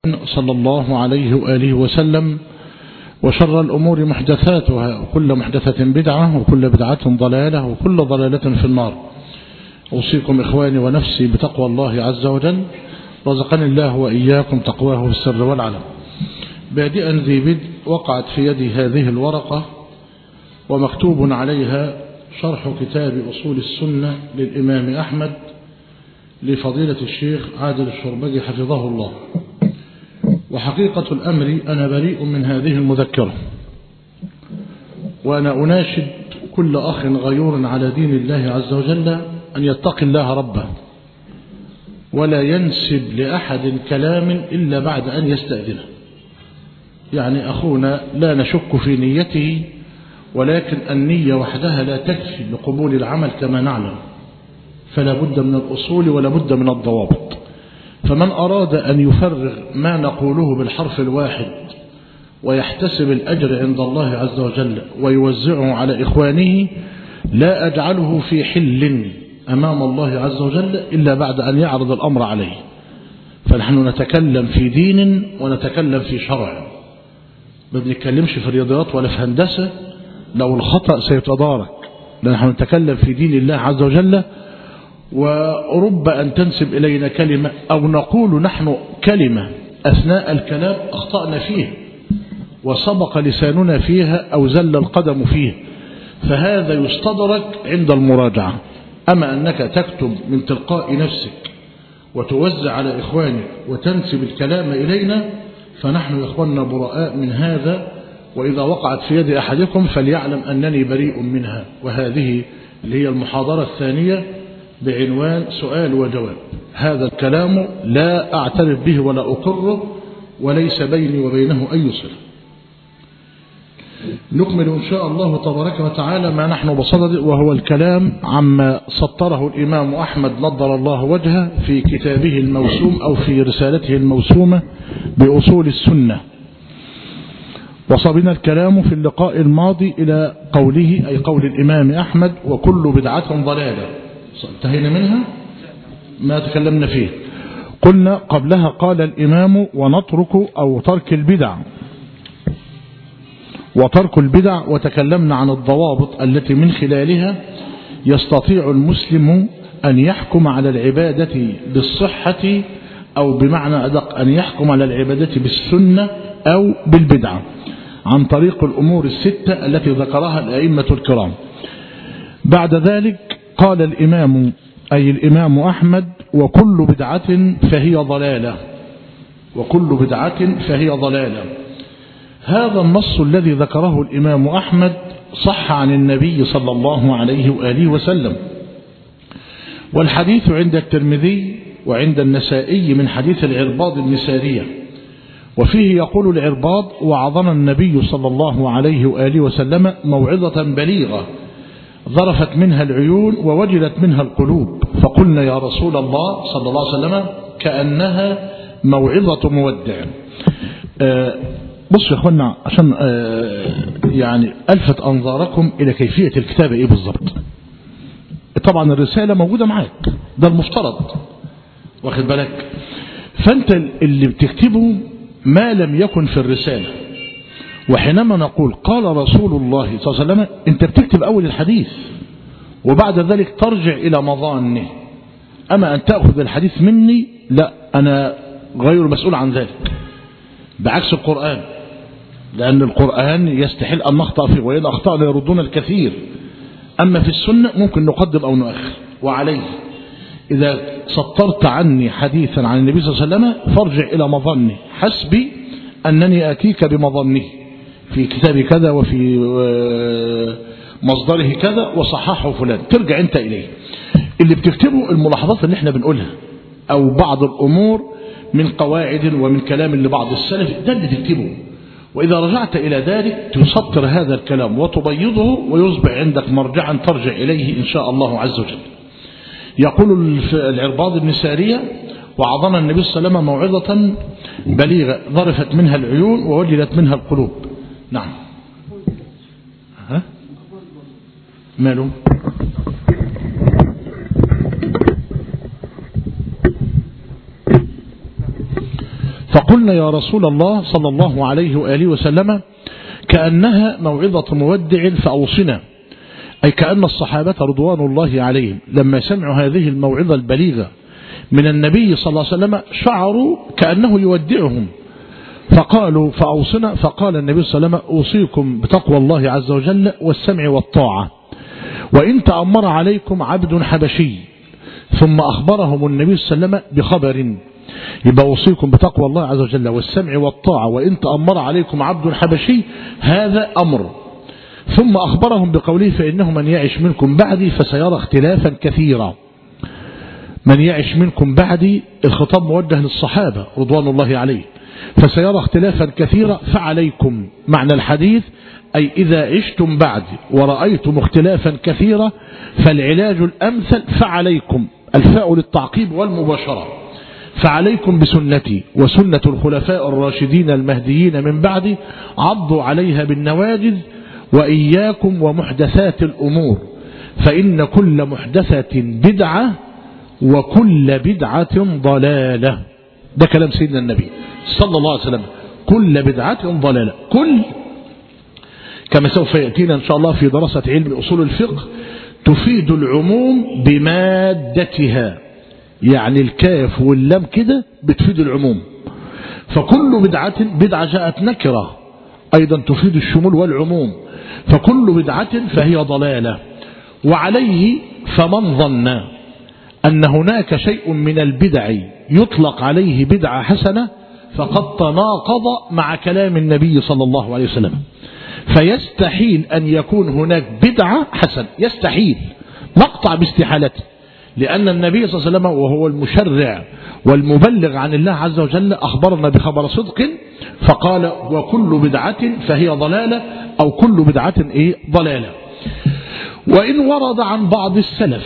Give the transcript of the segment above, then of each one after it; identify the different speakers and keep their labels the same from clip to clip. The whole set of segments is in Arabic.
Speaker 1: صلى الله عليه وآله وسلم. وشر الأمور محدثاتها، وكل محدثة بدعة، وكل بدعة ضلالة، وكل ضلالة في النار. أوصيكم إخواني ونفسي بتقوى الله عز وجل، رزقني الله وإياكم تقواه بالسر والعلم. بادئا ذي بدء، وقعت في يدي هذه الورقة ومكتوب عليها شرح كتاب أصول السنة للإمام أحمد لفضيلة الشيخ عادل الشربجي حفظه الله. وحقيقة الأمر أنا بريء من هذه المذكرة، وأنا أناشد كل أخ غيور على دين الله عز وجل أن يتقي الله ربه، ولا ينسب لأحد كلام إلا بعد أن يستأذنه. يعني أخونا لا نشك في نيته، ولكن النية وحدها لا تكفي لقبول العمل كما نعلم، فلا بد من الأصول ولا بد من الضوابط. فمن أراد أن يفرغ ما نقوله بالحرف الواحد ويحتسب الأجر عند الله عز وجل ويوزعه على إخوانه، لا أجعله في حل أمام الله عز وجل إلا بعد أن يعرض الأمر عليه. فنحن نتكلم في دين ونتكلم في شرع، ما بنتكلمش في رياضيات ولا في هندسة، لو الخطأ سيتدارك. نحن نتكلم في دين الله عز وجل، ورب أن تنسب إلينا كلمة أو نقول نحن كلمة أثناء الكلام أخطأنا فيها وسبق لساننا فيها أو زل القدم فيها، فهذا يستدرك عند المراجعة. أما أنك تكتب من تلقاء نفسك وتوزع على إخوانك وتنسب الكلام إلينا، فنحن يا إخواننا براء من هذا. وإذا وقعت في يد أحدكم فليعلم أنني بريء منها. وهذه اللي هي المحاضرة الثانية بعنوان سؤال وجواب. هذا الكلام لا أعترف به ولا أقره، وليس بيني وبينه أي صلة. نكمل إن شاء الله تبارك وتعالى ما نحن بصدد، وهو الكلام عما سطره الإمام أحمد نضر الله وجهه في كتابه الموسوم أو في رسالته الموسومة بأصول السنة. وصلنا الكلام في اللقاء الماضي إلى قوله، أي قول الإمام أحمد: وكل بدعة ضلالة. انتهينا منها ما تكلمنا فيه. قلنا قبلها قال الإمام: ونترك أو ترك البدع، وترك البدع، وتكلمنا عن الضوابط التي من خلالها يستطيع المسلم أن يحكم على العبادة بالصحة، أو بمعنى أدق أن يحكم على العبادة بالسنة أو بالبدعة، عن طريق الأمور الستة التي ذكرها الأئمة الكرام. بعد ذلك قال الإمام، أي الإمام أحمد: وكل بدعة فهي ضلالة، وكل بدعة فهي ضلالة. هذا النص الذي ذكره الإمام أحمد صح عن النبي صلى الله عليه وآله وسلم، والحديث عند الترمذي وعند النسائي من حديث العرباض بن سارية، وفيه يقول العرباض: وعظنا النبي صلى الله عليه وآله وسلم موعظة بليغة ظرفت منها العيون ووجلت منها القلوب، فقلنا يا رسول الله صلى الله عليه وسلم كأنها موعظة مودع. بصوا يا اخوانا، عشان يعني ألفت أنظاركم إلى كيفية الكتابة إيه بالضبط. طبعا الرسالة موجودة معاك، ده المفترض، واخد بالك؟ فأنت اللي بتكتبه ما لم يكن في الرسالة. وحينما نقول قال رسول الله صلى الله عليه وسلم، انت بتكتب أول الحديث وبعد ذلك ترجع إلى مظانه. أما أن تأخذ الحديث مني، لا، أنا غير مسؤول عن ذلك، بعكس القرآن، لأن القرآن يستحيل أن نخطأ فيه، وإن أخطأنا يردون الكثير. أما في السنة ممكن نقدم أو نؤخر. وعليه إذا سطرت عني حديثا عن النبي صلى الله عليه وسلم فارجع إلى مظنه، حسبي أنني أتيك بمظنه في كتاب كذا وفي مصدره كذا وصححه فلان، ترجع أنت إليه. اللي بتكتبه الملاحظات اللي احنا بنقولها أو بعض الأمور من قواعد ومن كلام لبعض السلف، ده اللي تكتبه. وإذا رجعت إلى ذلك تسطر هذا الكلام وتبيضه، ويصبح عندك مرجعا ترجع إليه إن شاء الله عز وجل. يقول العرباض بن سارية: وعظنا النبي صلى الله عليه وسلم موعظة بليغة ظرفت منها العيون ووجلت منها القلوب. نعم. ها؟ ماله؟ فقلنا يا رسول الله صلى الله عليه وآله وسلم كأنها موعظة مودع فأوصنا، أي كأن الصحابة رضوان الله عليهم لما سمعوا هذه الموعظة البليغة من النبي صلى الله عليه وسلم شعروا كأنه يودعهم، فقالوا فأوصنا، فقال النبي صلى الله عليه وسلم أوصيكم بتقوى الله عز وجل والسمع والطاعة وإن تأمر عليكم عبد حبشي. ثم أخبرهم النبي صلى الله عليه وسلم بخبر، يبقى أوصيكم بتقوى الله عز وجل والسمع والطاعة وإن تأمر عليكم عبد حبشي، هذا أمر. ثم أخبرهم بقوله فإنه من يعش منكم بعدي فسيرى اختلافا كثيرا. من يعش منكم بعدي، الخطاب موجه للصحابة رضوان الله عليه، فسيرى اختلافا كثيرا فعليكم، معنى الحديث أي إذا عشتم بعدي ورأيتم اختلافا كثيرا فالعلاج الأمثل فعليكم، الفاء للتعقيب والمباشرة، فعليكم بسنتي وسنة الخلفاء الراشدين المهديين من بعدي عضوا عليها بالنواجذ وإياكم ومحدثات الأمور فإن كل محدثة بدعة وكل بدعة ضلالة. ده كلام سيدنا النبي صلى الله عليه وسلم، كل بدعة ضلالة. كل كما سوف يأتينا إن شاء الله في دراسة علم أصول الفقه تفيد العموم بمادتها، يعني الكاف واللام كده بتفيد العموم، فكل بدعة جاءت نكرة أيضا تفيد الشمول والعموم، فكل بدعة فهي ضلالة. وعليه فمن ظن أن هناك شيء من البدع يطلق عليه بدعة حسنة فقد تناقض مع كلام النبي صلى الله عليه وسلم، فيستحيل أن يكون هناك بدعة حسنة، يستحيل، نقطع باستحالته، لأن النبي صلى الله عليه وسلم وهو المشرع والمبلغ عن الله عز وجل أخبرنا بخبر صدق فقال وكل بدعة فهي ضلالة، أو كل بدعة ضلالة. وإن ورد عن بعض السلف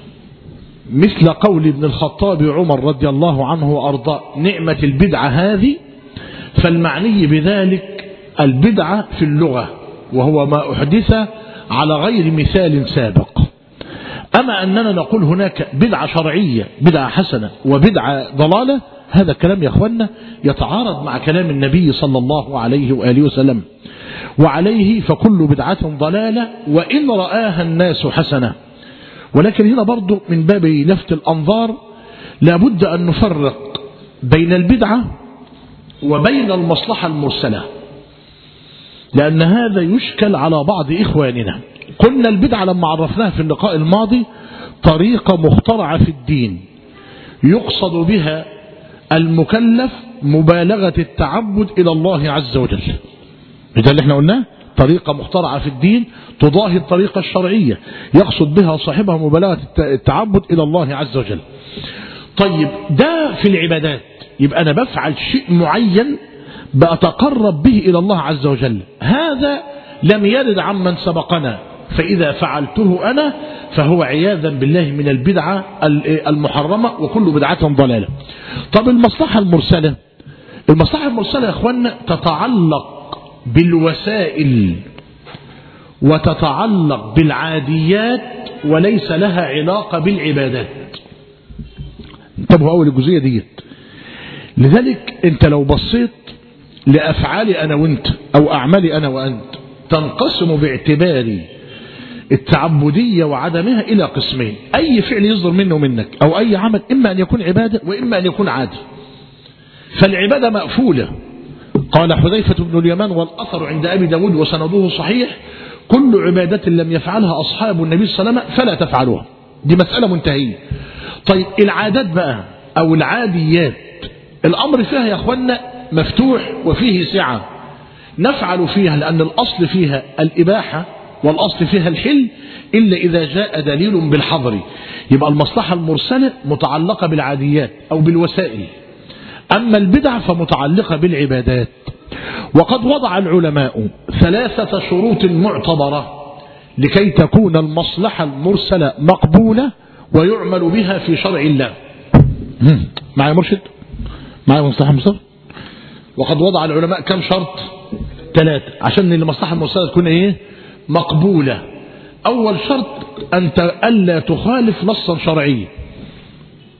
Speaker 1: مثل قول ابن الخطاب عمر رضي الله عنه وأرضاه نعمة البدعة هذه، فالمعني بذلك البدعة في اللغة وهو ما أحدث على غير مثال سابق. أما أننا نقول هناك بدعة شرعية بدعة حسنة وبدعة ضلالة، هذا كلام يا أخوانا يتعارض مع كلام النبي صلى الله عليه وآله وسلم. وعليه فكل بدعة ضلالة وإن رآها الناس حسنة. ولكن هنا برضو من باب لفت الأنظار لابد أن نفرق بين البدعة وبين المصلحة المرسلة، لأن هذا يشكل على بعض إخواننا. قلنا البدعة لما عرفناها في اللقاء الماضي طريقة مخترعة في الدين يقصد بها المكلف مبالغة التعبد إلى الله عز وجل، ده اللي احنا قلناه، طريقة مخترعة في الدين تضاهي الطريقة الشرعية يقصد بها صاحبها مبالغة التعبد إلى الله عز وجل. طيب ده في العبادات، يبقى أنا بفعل شيء معين بأتقرب به إلى الله عز وجل، هذا لم يرد عمن سبقنا، فإذا فعلته أنا فهو عياذا بالله من البدعة المحرمة وكل بدعة ضلالة. طب المصلحة المرسلة، المصلحة المرسلة يا أخوانا تتعلق بالوسائل وتتعلق بالعاديات وليس لها علاقة بالعبادات. انتبهوا أول الجزئية دي. لذلك انت لو بصيت لأفعالي أنا وانت أو أعمالي أنا وأنت تنقسم باعتبار التعبدية وعدمها إلى قسمين، أي فعل يصدر منه ومنك أو أي عمل إما أن يكون عبادة وإما أن يكون عادي. فالعبادة مأفولة، قال حذيفة بن اليمان والأثر عند أبي داود وسنده صحيح كل عبادة لم يفعلها أصحاب النبي صلى الله عليه وسلم فلا تفعلوها، دي مسألة منتهية. طيب العادات بقى أو العاديات الأمر فيها يا أخوانا مفتوح وفيه سعة، نفعل فيها لأن الأصل فيها الإباحة والأصل فيها الحل إلا إذا جاء دليل بالحظر. يبقى المصلحة المرسلة متعلقة بالعاديات أو بالوسائل، أما البدع فمتعلقة بالعبادات. وقد وضع العلماء 3 شروط معتبرة لكي تكون المصلحة المرسلة مقبولة ويعمل بها في شرع الله. معي مرشد؟ معي مصلحة مرسلة؟ وقد وضع العلماء كم شرط؟ 3 عشان المصلحة المرسلة تكون مقبولة. أول شرط ألا تخالف نصا شرعيا،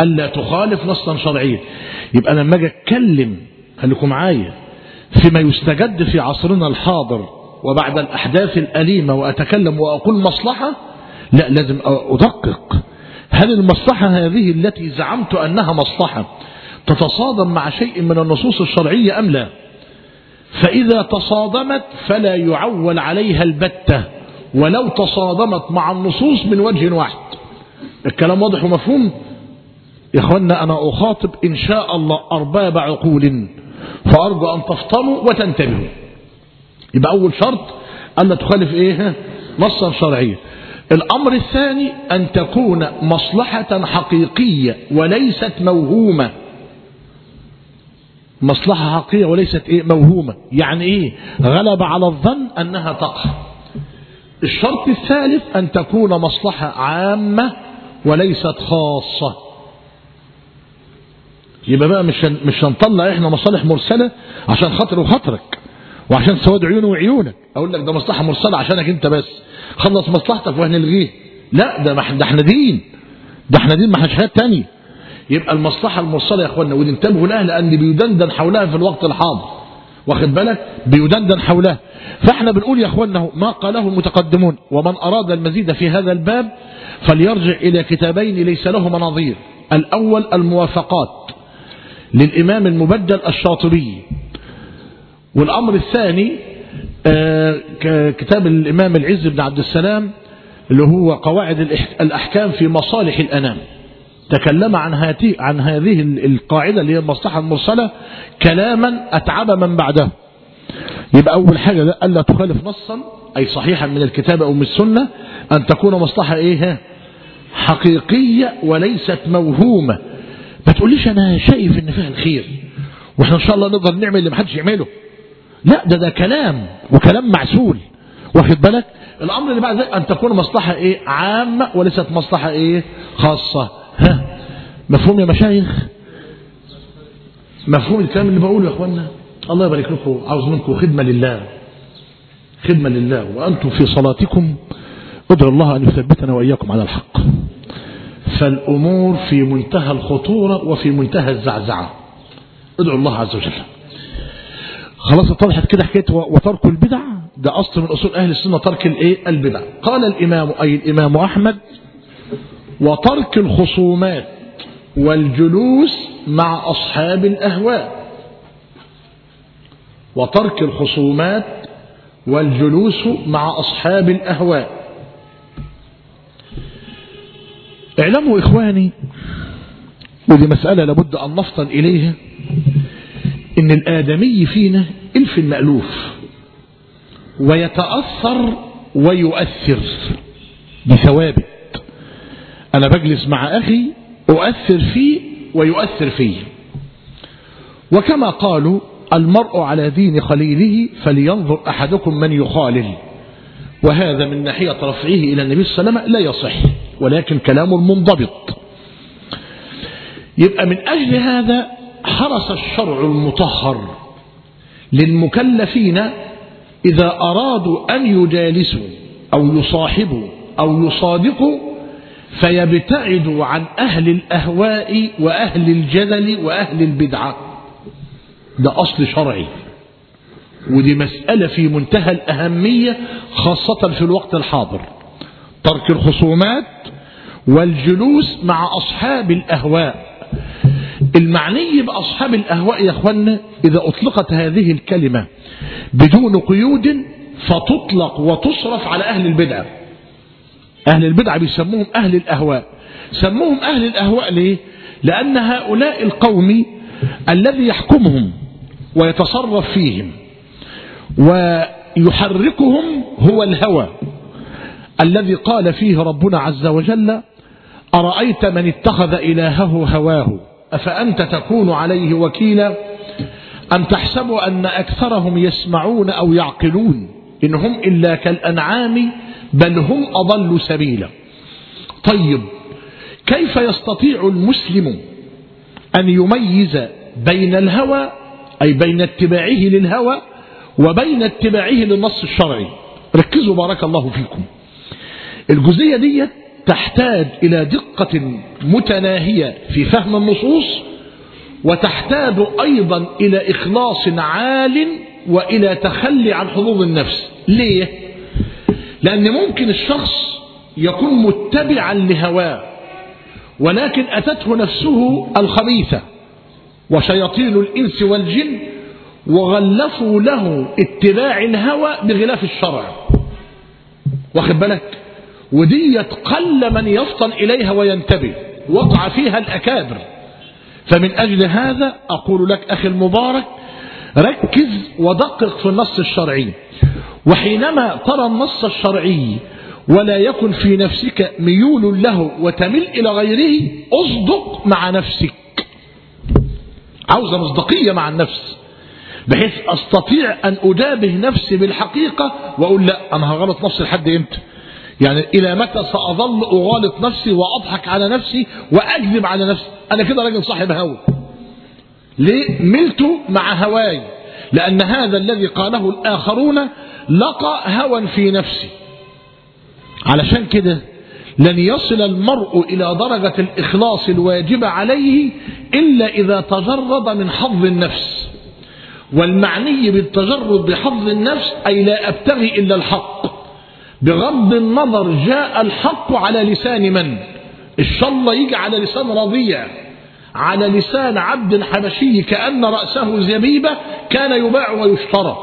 Speaker 1: ألا تخالف نصا شرعيا. يبقى أنا لما أجي أتكلم، خليكم معايا، فيما يستجد في عصرنا الحاضر وبعد الأحداث الأليمة وأتكلم وأقول مصلحة، لا، لازم أدقق هل المصلحة هذه التي زعمت أنها مصلحة تتصادم مع شيء من النصوص الشرعية أم لا. فإذا تصادمت فلا يعول عليها البتة، ولو تصادمت مع النصوص من وجه واحد. الكلام واضح ومفهوم يا إخوانا؟ أنا أخاطب إن شاء الله أرباب عقول، فأرجو أن تفطنوا وتنتبهوا. يبقى أول شرط ألا تخالف إيه؟ نصا شرعيا. الأمر الثاني أن تكون مصلحة حقيقية وليست موهومة. مصلحة حقيقية وليست إيه؟ موهومة. يعني إيه؟ غلب على الظن أنها تقع. الشرط الثالث أن تكون مصلحة عامة وليست خاصة. يبقى بقى مش هنطلع إحنا مصالح مرسلة عشان خاطر وخاطرك وعشان سواد عيونه وعيونك، أقول لك ده مصلحة مرسلة عشانك أنت بس، خلص مصلحتك وهنلغيه. لا، ده احنا دين، ده احنا دين، ما احناش حاجات تانية. يبقى المصلحة المرسلة يا اخوانا، ودي انتبهوا لها لأن بيدندن حولها في الوقت الحاضر، واخد بالك؟ بيدندن حولها. فاحنا بنقول يا اخوانا ما قاله المتقدمون، ومن أراد المزيد في هذا الباب فليرجع إلى كتابين ليس لهما نظير. الأول الموافقات للإمام المبدل الشاطبي، والأمر الثاني كتاب الإمام العز بن عبد السلام اللي هو قواعد الأحكام في مصالح الأنام. تكلم عن هذه القاعدة اللي هي المصلحة المرسلة كلاما أتعب من بعده. يبقى أول حاجة ده ألا تخالف نصا أي صحيحا من الكتاب أو من السنة، أن تكون مصلحة إيه؟ حقيقية وليست موهومة. ما تقوليش أنا شايف إن فيها الخير وإحنا إن شاء الله نقدر نعمل اللي محدش يعمله. لا، ده كلام، وكلام معسول، واخد بالك؟ الأمر اللي بعد ذلك أن تكون مصلحة إيه؟ عامة وليست مصلحة إيه؟ خاصة. ها، مفهوم يا مشايخ؟ مفهوم الكلام اللي بقوله يا اخوانا؟ الله يبارك لكم. عاوز منكم خدمة لله، خدمة لله، وأنتم في صلاتكم ادعوا الله أن يثبتنا وإياكم على الحق. فالأمور في منتهى الخطورة وفي منتهى الزعزعة. ادعوا الله عز وجل. خلاص اتضحت كده حكاية وترك البدع، ده أصل من أصول أهل السنة، ترك البدع. قال الإمام أي الإمام أحمد: وترك الخصومات والجلوس مع أصحاب الأهواء. وترك الخصومات والجلوس مع أصحاب الأهواء. اعلموا إخواني، ودي مسألة لابد أن نفطن إليها، إن الآدمي فينا إلف المألوف، ويتأثر ويؤثر بثوابت. أنا بجلس مع أخي أؤثر فيه ويؤثر فيه. وكما قالوا: المرء على دين خليله فلينظر أحدكم من يخالل. وهذا من ناحية رفعه إلى النبي صلى الله عليه وسلم لا يصح، ولكن كلام منضبط. يبقى من أجل هذا حرص الشرع المطهر للمكلفين إذا أرادوا أن يجالسوا أو يصاحبوا أو يصادقوا فيبتعدوا عن أهل الأهواء وأهل الجدل وأهل البدعة. ده أصل شرعي، ودي مسألة في منتهى الأهمية خاصة في الوقت الحاضر. ترك الخصومات والجلوس مع أصحاب الأهواء. المعني بأصحاب الأهواء يا أخوانا إذا أطلقت هذه الكلمة بدون قيود فتطلق وتصرف على أهل البدعة. أهل البدعة بيسموهم أهل الأهواء. سموهم أهل الأهواء ليه؟ لأن هؤلاء القوم الذي يحكمهم ويتصرف فيهم ويحركهم هو الهوى الذي قال فيه ربنا عز وجل: أرأيت من اتخذ إلهه هواه أفأنت تكون عليه وكيلا أم تحسب أن أكثرهم يسمعون أو يعقلون إن هم إلا كالأنعام بل هم أضل سبيلا. طيب، كيف يستطيع المسلم أن يميز بين الهوى أي بين اتباعه للهوى وبين اتباعه للنص الشرعي؟ ركزوا بارك الله فيكم. الجزئية دي تحتاج إلى دقة متناهية في فهم النصوص، وتحتاج أيضا إلى إخلاص عال وإلى تخلي عن حظوظ النفس. ليه؟ لأن ممكن الشخص يكون متبعا لهواه، ولكن أتته نفسه الخبيثة وشياطين الإنس والجن وغلفوا له اتباع الهوى بغلاف الشرع، واخد بالك؟ وديت قل من يفطن إليها وينتبه، وقع فيها الأكابر. فمن أجل هذا أقول لك أخي المبارك، ركز ودقق في النص الشرعي، وحينما ترى النص الشرعي ولا يكن في نفسك ميول له وتميل إلى غيره، أصدق مع نفسك. عاوزة مصداقية مع النفس، بحيث أستطيع أن أجابه نفسي بالحقيقة وأقول لا، أنا هغلط نفسي لحد إمتى؟ يعني إلى متى سأظل أغالط نفسي وأضحك على نفسي وأكذب على نفسي؟ أنا كده راجل صاحب هوى. ليه؟ ملت مع هواي، لأن هذا الذي قاله الآخرون لقى هوى في نفسي. علشان كده لن يصل المرء إلى درجة الإخلاص الواجب عليه إلا إذا تجرد من حظ النفس. والمعني بالتجرد بحظ النفس أي لا أبتغي إلا الحق، بغض النظر جاء الحق على لسان من؟ إن شاء الله يجي على لسان رضيع، على لسان عبد حبشي كأن رأسه زبيبة كان يباع ويشترى.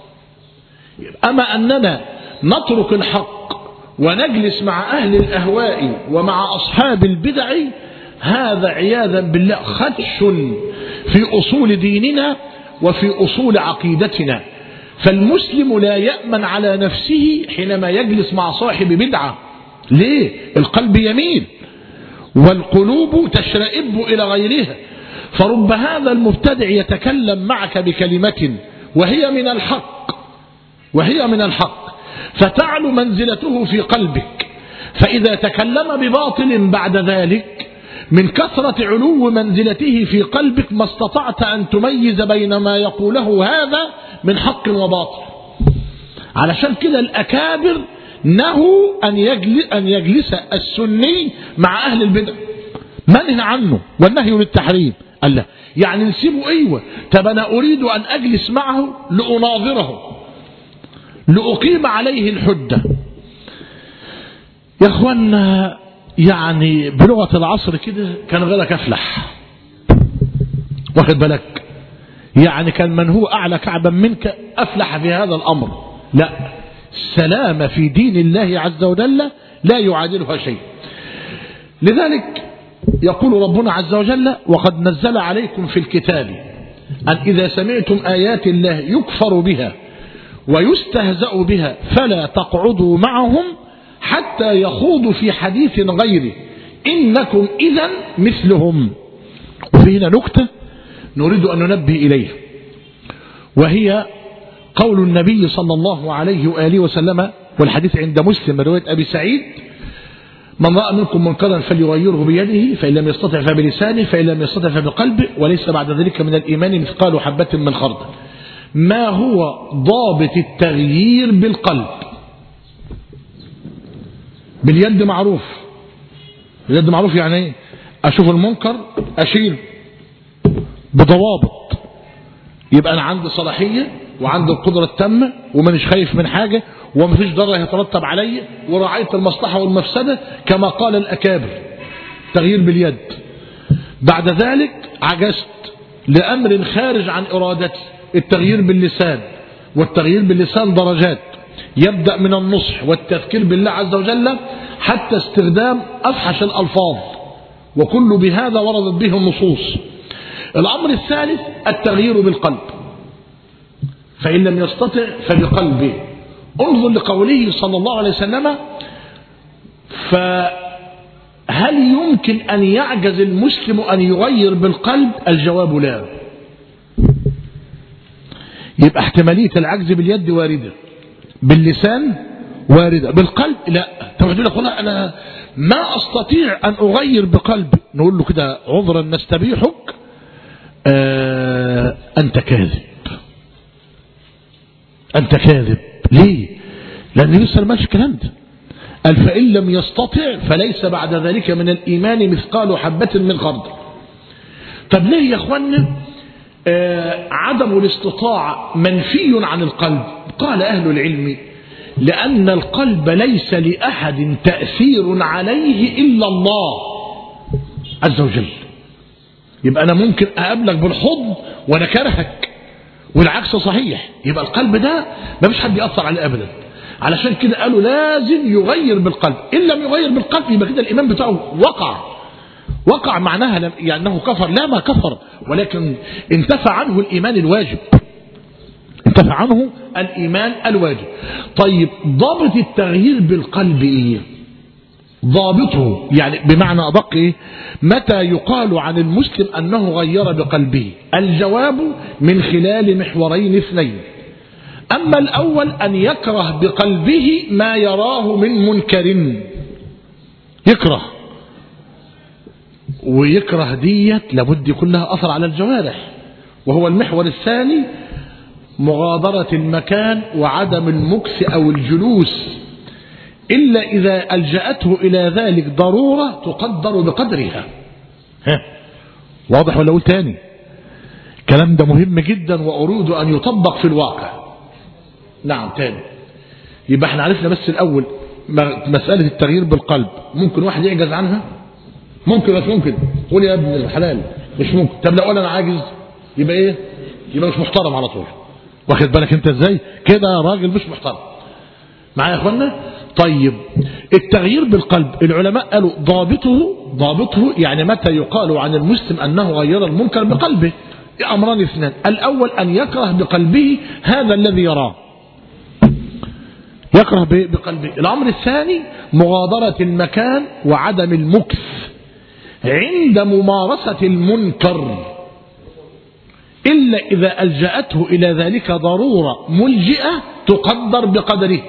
Speaker 1: أما أننا نترك الحق ونجلس مع أهل الأهواء ومع أصحاب البدع، هذا عياذا بالله خدش في أصول ديننا وفي أصول عقيدتنا. فالمسلم لا يأمن على نفسه حينما يجلس مع صاحب بدعة. ليه؟ القلب يميل والقلوب تشرئب إلى غيرها، فرب هذا المبتدع يتكلم معك بكلمة وهي من الحق فتعلو منزلته في قلبك، فإذا تكلم بباطل بعد ذلك من كثرة علو منزلته في قلبك ما استطعت أن تميز بين ما يقوله هذا من حق وباطل. علشان كده الأكابر نهوا أن يجلس السني مع أهل البدع، منهى عنه والنهي للتحريم. قال لا يعني نسيبه؟ أيوة. طب أنا أريد أن أجلس معه لأناظره، لأقيم عليه الحجة. يا أخوانا يعني بلغة العصر كده كان غيرك أفلح، واخد بالك؟ يعني كان من هو أعلى كعبا منك أفلح في هذا الأمر. لا، السلامة في دين الله عز وجل لا يعادلها شيء. لذلك يقول ربنا عز وجل: وقد نزل عليكم في الكتاب أن إذا سمعتم آيات الله يكفر بها ويستهزأ بها فلا تقعدوا معهم حتى يخوضوا في حديث غيره إنكم إذا مثلهم. وفي هنا نكتة نريد أن ننبه إليها، وهي قول النبي صلى الله عليه وآله وسلم، والحديث عند مسلم رواية أبي سعيد: من رأى منكم منكرا فليغيره بيده، فإن لم يستطع فبلسانه، فإن لم يستطع فبقلبه، وليس بعد ذلك من الإيمان مثقال حبة من خردل. ما هو ضابط التغيير بالقلب؟ باليد معروف. اليد معروف يعني ايه؟ اشوف المنكر اشيله بضوابط، يبقى انا عندي صلاحية وعندي القدرة التامة ومانيش خايف من حاجة ومفيش ضرر يترتب علي، ورعاية المصلحة والمفسدة كما قال الأكابر. تغيير باليد. بعد ذلك عجزت لأمر خارج عن إرادتي، التغيير باللسان. والتغيير باللسان درجات، يبدأ من النصح والتذكير بالله عز وجل حتى استخدام أفحش الألفاظ، وكل بهذا وردت به النصوص. الأمر الثالث التغيير بالقلب، فإن لم يستطع فبقلبه. انظر لقوله صلى الله عليه وسلم: فهل يمكن أن يعجز المسلم أن يغير بالقلب؟ الجواب لا. يبقى احتمالية العجز باليد واردة، باللسان واردة، بالقلب لا. طب يقول لك والله أنا ما أستطيع أن أغير بقلبي، نقول له كده عذرا نستبيحك، أنت كاذب، أنت كاذب. ليه؟ لأن النبي صلى الله عليه وسلم ما قالش الكلام ده. قال فإن لم يستطع فليس بعد ذلك من الإيمان مثقال حبة من خردل. طب ليه يا اخوانا عدم الاستطاعة منفي عن القلب؟ قال أهل العلم لأن القلب ليس لأحد تأثير عليه إلا الله عز وجل. يبقى أنا ممكن أقابلك بالحضن وأنا كرهك، والعكس صحيح. يبقى القلب ده ما فيش حد يأثر عليه أبدا. علشان كده قالوا لازم يغير بالقلب. إن لم يغير بالقلب يبقى كده الإيمان بتاعه وقع معناها يعني أنه كفر. لا، ما كفر، ولكن انتفى عنه الإيمان الواجب. انتفى عنه الإيمان الواجب. طيب ضابط التغيير بالقلب إيه؟ ضابطه يعني بمعنى أدق إيه؟ متى يقال عن المسلم أنه غير بقلبه؟ الجواب من خلال محورين اثنين. أما الأول أن يكره بقلبه ما يراه من منكر، يكره، ويكره ديت لابد يكون لها أثر على الجوارح. وهو المحور الثاني مغادرة المكان وعدم المكث أو الجلوس إلا إذا ألجأته إلى ذلك ضرورة تقدر بقدرها. واضح ولا أقول تاني؟ الكلام ده مهم جدا وأريد أن يطبق في الواقع. نعم تاني. يبقى احنا عرفنا بس الأول مسألة التغيير بالقلب ممكن واحد يعجز عنها؟ ممكن بس ممكن. قول يا ابن الحلال مش ممكن. طب لو قال أنا عاجز يبقى إيه؟ يبقى مش محترم على طول. واخد بالك انت ازاي؟ كده راجل مش محترم. معايا يا اخوانا؟ طيب التغيير بالقلب العلماء قالوا ضابطه يعني متى يقال عن المسلم أنه غير المنكر بقلبه؟ أمران اثنان. الأول أن يكره بقلبه هذا الذي يراه، يكره بقلبه. الأمر الثاني مغادرة المكان وعدم المكث عند ممارسة المنكر إلا إذا ألجأته إلى ذلك ضرورة ملجئة تقدر بقدره.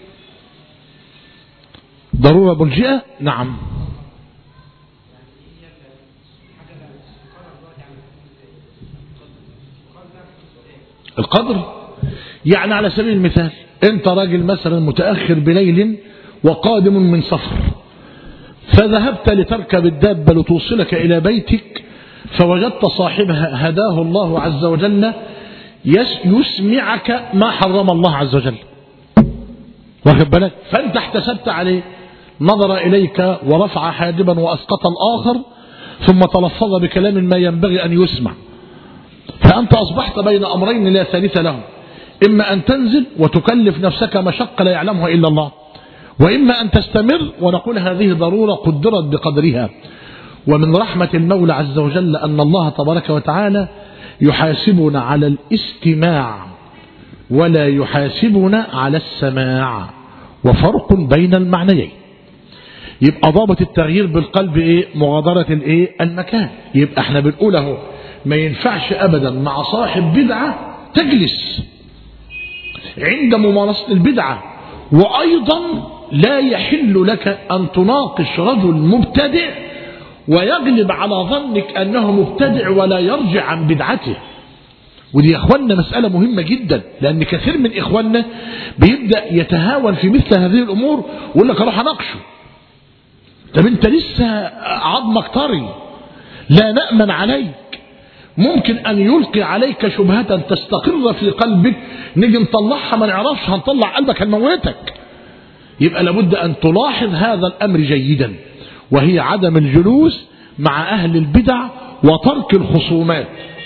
Speaker 1: ضرورة ملجئة؟ نعم. القدر يعني على سبيل المثال أنت راجل مثلا متأخر بليل وقادم من سفر، فذهبت لتركب الدابة لتوصلك إلى بيتك، فوجدت صاحبها هداه الله عز وجل يسمعك ما حرم الله عز وجل، واخد بالك؟ فأنت احتسبت عليه، نظر إليك ورفع حاجبا وأسقط الآخر ثم تلفظ بكلام ما ينبغي أن يسمع، فأنت أصبحت بين أمرين لا ثالث لهم: إما أن تنزل وتكلف نفسك مشقة لا يعلمها إلا الله، وإما أن تستمر ونقول هذه ضرورة قدرت بقدرها. ومن رحمة المولى عز وجل أن الله تبارك وتعالى يحاسبنا على الاستماع ولا يحاسبنا على السماع، وفرق بين المعنيين. يبقى ضابط التغيير بالقلب إيه؟ مغادرة الإيه؟ المكان. يبقى احنا بنقوله ما ينفعش أبدا مع صاحب بدعة تجلس عند ممارسة البدعة، وأيضا لا يحل لك أن تناقش رجل مبتدع ويغلب على ظنك أنه مبتدع ولا يرجع عن بدعته. ودي يا إخواننا مسألة مهمة جدا، لأن كثير من إخواننا بيبدأ يتهاون في مثل هذه الأمور ويقول لك أروح أناقشه. طب أنت لسه عظمك طري، لا نأمن عليك، ممكن أن يلقي عليك شبهة تستقر في قلبك، نيجي نطلعها ما نعرفش، هنطلع قلبك هنموتك. يبقى لابد أن تلاحظ هذا الأمر جيدا، وهي عدم الجلوس مع أهل البدع وترك الخصومات.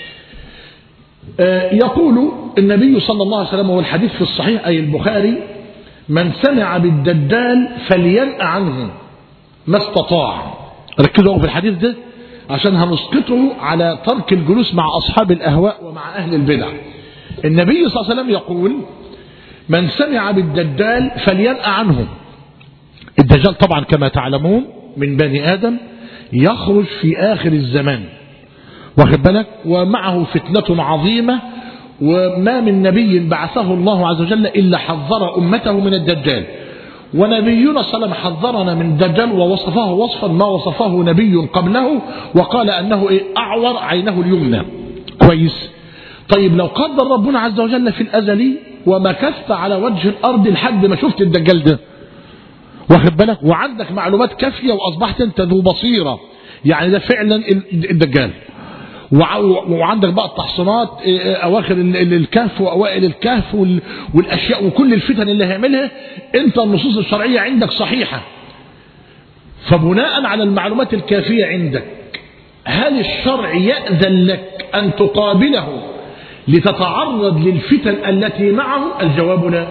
Speaker 1: يقول النبي صلى الله عليه وسلم والحديث في الصحيح أي البخاري: من سمع بالدجال فلينأ عنه ما استطاع. ركزوا في الحديث ده عشان هنسقطه على ترك الجلوس مع أصحاب الأهواء ومع أهل البدع. النبي صلى الله عليه وسلم يقول: من سمع بالدجال فلينأ عنه. الدجال طبعا كما تعلمون من بني آدم، يخرج في آخر الزمان، واخد بالك؟ ومعه فتنة عظيمة، وما من نبي بعثه الله عز وجل إلا حذر أمته من الدجال. ونبينا صلى الله عليه وسلم حذرنا من الدجال ووصفه وصفا ما وصفه نبي قبله، وقال أنه أعور عينه اليمنى. كويس. طيب لو قدر ربنا عز وجل في الأزل ومكثت على وجه الأرض لحد ما شفت الدجال ده، واخد بالك، وعندك معلومات كافية وأصبحت أنت ذو بصيرة، يعني ده فعلا الدجال. وعندك بقى التحصينات، أواخر الكهف وأوائل الكهف والأشياء وكل الفتن اللي هيعملها، أنت النصوص الشرعية عندك صحيحة. فبناء على المعلومات الكافية عندك، هل الشرع يأذن لك أن تقابله لتتعرض للفتن التي معه؟ الجواب لا.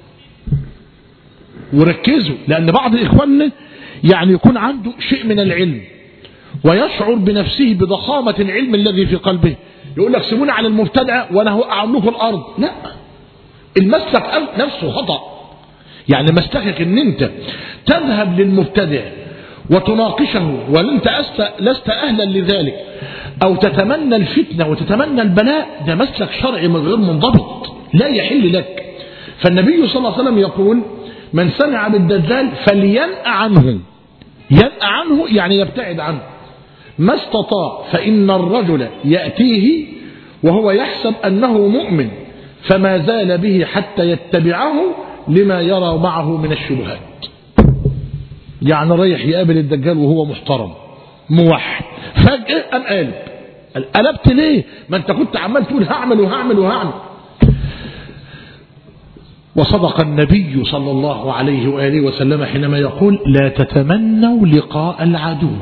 Speaker 1: وركزوا، لأن بعض إخواننا يعني يكون عنده شيء من العلم ويشعر بنفسه بضخامة العلم الذي في قلبه، يقول لك سيبوني على المبتدع وأنا هوقع لكم الأرض. لا، المسلك نفسه خطأ. يعني مسلكك أن أنت تذهب للمبتدع وتناقشه وأنت لست أهلا لذلك، أو تتمنى الفتنة وتتمنى البلاء، ده مسلك شرعي من غير منضبط لا يحل لك. فالنبي صلى الله عليه وسلم يقول: من سمع بالدجال فلينأ عنه. ينأ عنه يعني يبتعد عنه ما استطاع، فإن الرجل يأتيه وهو يحسب أنه مؤمن فما زال به حتى يتبعه لما يرى معه من الشبهات. يعني رايح يقابل الدجال وهو محترم موحد، فجأة قام قلبت ليه؟ ما انت كنت عمال تقول هعمل وهعمل وهعمل. وصدق النبي صلى الله عليه وآله وسلم حينما يقول: لا تتمنوا لقاء العدو.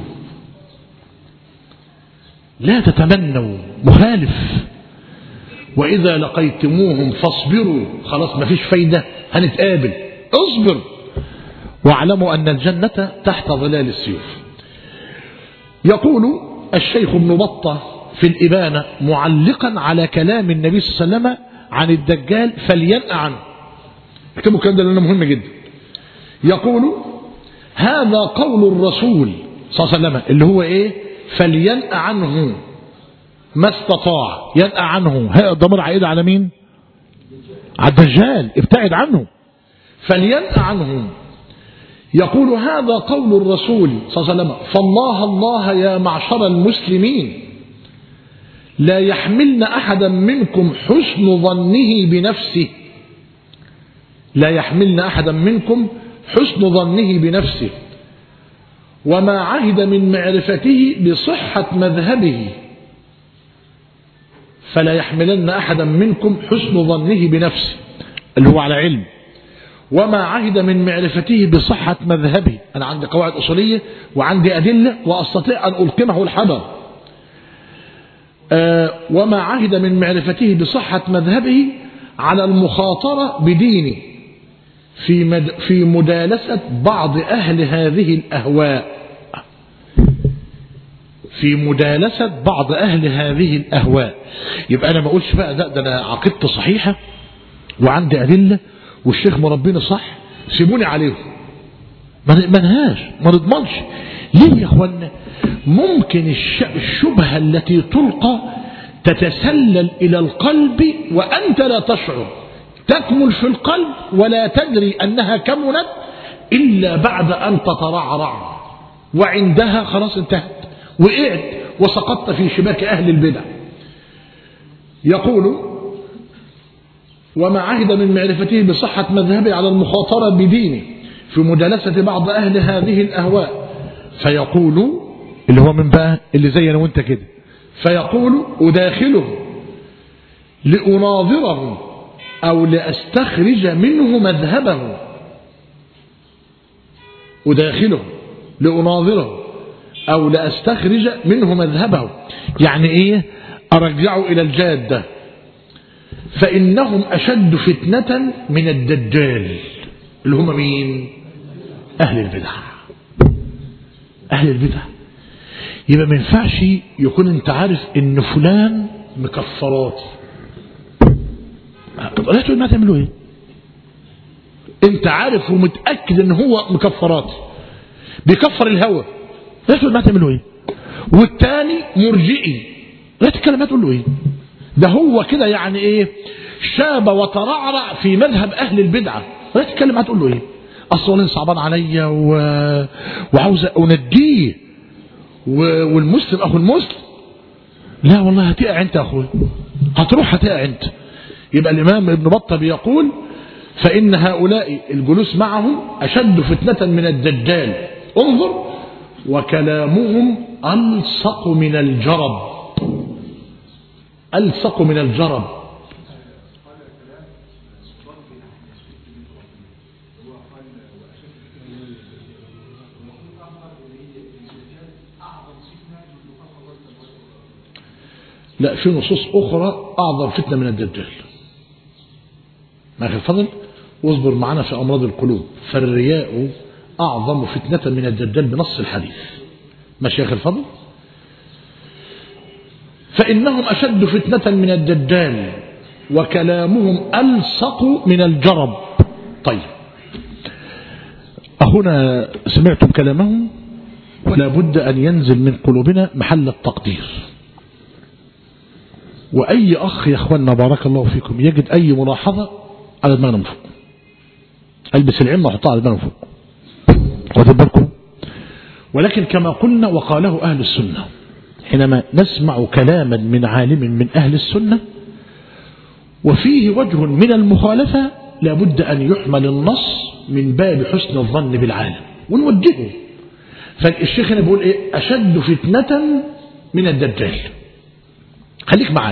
Speaker 1: لا تتمنوا، مخالف. وإذا لقيتموهم فاصبروا، خلاص ما فيش فايدة، هنتقابل، اصبر. واعلموا أن الجنة تحت ظلال السيوف. يقول الشيخ ابن بطة في الإبانة معلقا على كلام النبي صلى الله عليه وسلم عن الدجال: فلينأ عنه. اكتبوا الكلام ده لأنه مهم جدا. يقول: هذا قول الرسول صلى الله عليه وسلم اللي هو ايه؟ فلينأ عنه ما استطاع. ينأ عنه، هذا الضمير عائد على مين؟ على الدجال، ابتعد عنه. فلينأ عنه. يقول: هذا قول الرسول صلى الله عليه وسلم: فالله الله يا معشر المسلمين لا يحملن أحدا منكم حسن ظنه بنفسه. لا يحملن أحدا منكم حسن ظنه بنفسه وما عهد من معرفته بصحة مذهبه. فلا يحملن أحدا منكم حسن ظنه بنفسه اللي هو على علم، وما عهد من معرفته بصحة مذهبه. أنا عندي قواعد أصولية وعندي أدلة وأستطيع أن ألقمه الحجر. وما عهد من معرفته بصحة مذهبه على المخاطرة بدينه في مدالسة بعض أهل هذه الأهواء. في مدالسة بعض أهل هذه الأهواء. يبقى أنا ما أقولش بقى ده أنا عقيدتي صحيحة وعندي أدلة والشيخ مربيني صح، سيبوني عليهم. ما نقبلهاش، ما نضمنش. ليه يا أخوانا؟ ممكن الشبهة التي تلقى تتسلل إلى القلب وأنت لا تشعر، تكمل في القلب ولا تدري أنها كملت إلا بعد أن تترعرع، وعندها خلاص انتهت، وقعت وسقطت في شباك أهل البدع. يقول: وما عهد من معرفته بصحة مذهبه على المخاطرة بدينه في مدالسة بعض أهل هذه الأهواء. فيقول اللي هو من بقى اللي زي أنا وانت كده، فيقول: أداخله لأناظره أو لأستخرج منه مذهبه. أداخله لأناظره أو لأستخرج منه مذهبه، يعني إيه؟ أرجعه إلى الجادة. فإنهم أشد فتنة من الدجال، اللي هم مين؟ أهل البدع. أهل البدع. يبقى ما ينفعش يكون أنت عارف إن فلان مكفرات، لا تقول ما تعملوا إيه؟ أنت عارف ومتأكد إن هو مكفرات، بيكفر الهوى، لا تقول ما تعملوا إيه؟ والتاني مرجئي، لا تتكلم، ما تقول له إيه؟ ده هو كده يعني إيه؟ شاب وترعرع في مذهب أهل البدعة، لا تتكلم، هتقول له إيه؟ أصلا صعبان عليا وعاوز أنديه، والمسلم أخو المسلم. لا والله هتقع أنت يا أخوي، هتروح هتقع أنت. يبقى الإمام ابن بطة بيقول: فإن هؤلاء الجلوس معهم أشد فتنة من الدجال. انظر، وكلامهم ألصق من الجرب، ألصق من الجرب. لا، في نصوص أخرى أعظم فتنة من الدجال. ما أخي الفضل، واصبر معنا في أمراض القلوب، فالرياء أعظم فتنة من الدجال بنص الحديث. ماشي يا أخي الفضل؟ فإنهم أشد فتنة من الدجال وكلامهم ألصق من الجرب. طيب، أهنا سمعتم كلامهم، ولا بد أن ينزل من قلوبنا محل التقدير. وأي أخ يا أخواننا بارك الله فيكم يجد أي ملاحظة على دماغنا من فوق، ألبس العلم وحطها على دماغنا من فوق، واخدين بالكم؟ ولكن كما قلنا وقاله أهل السنة، حينما نسمع كلاما من عالم من أهل السنة وفيه وجه من المخالفة لا بد أن يحمل النص من باب حسن الظن بالعالم ونوجهه. فالشيخ هنا بيقول إيه؟ أشد فتنة من الدجال. خليك معي،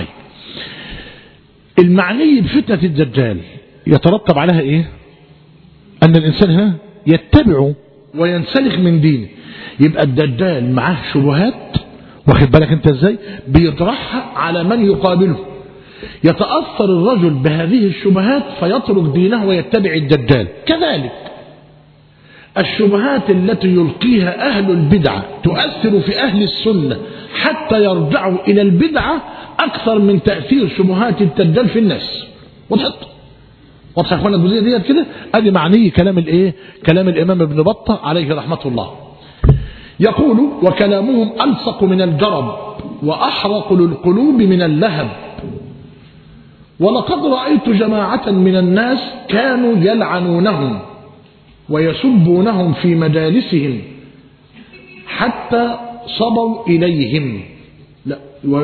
Speaker 1: المعني بفتنة الدجال يترتب عليها إيه؟ أن الإنسان هنا يتبع وينسلخ من دينه. يبقى الدجال معاه شبهات، واخد بالك انت ازاي، بيطرحها على من يقابله، يتأثر الرجل بهذه الشبهات فيترك دينه ويتبع الدجال. كذلك الشبهات التي يلقيها أهل البدعة تؤثر في أهل السنة حتى يرجعوا إلى البدعة أكثر من تأثير شبهات الدجال في الناس. وضحت يا اخوانا الجزئية ديت كده؟ ادي معني كلام الايه؟ كلام الإمام ابن بطة عليه رحمة الله. يقول وكلامهم ألصق من الجرب وأحرق للقلوب من اللهب. ولقد رأيت جماعة من الناس كانوا يلعنونهم ويسبونهم في مجالسهم حتى صبوا إليهم، لا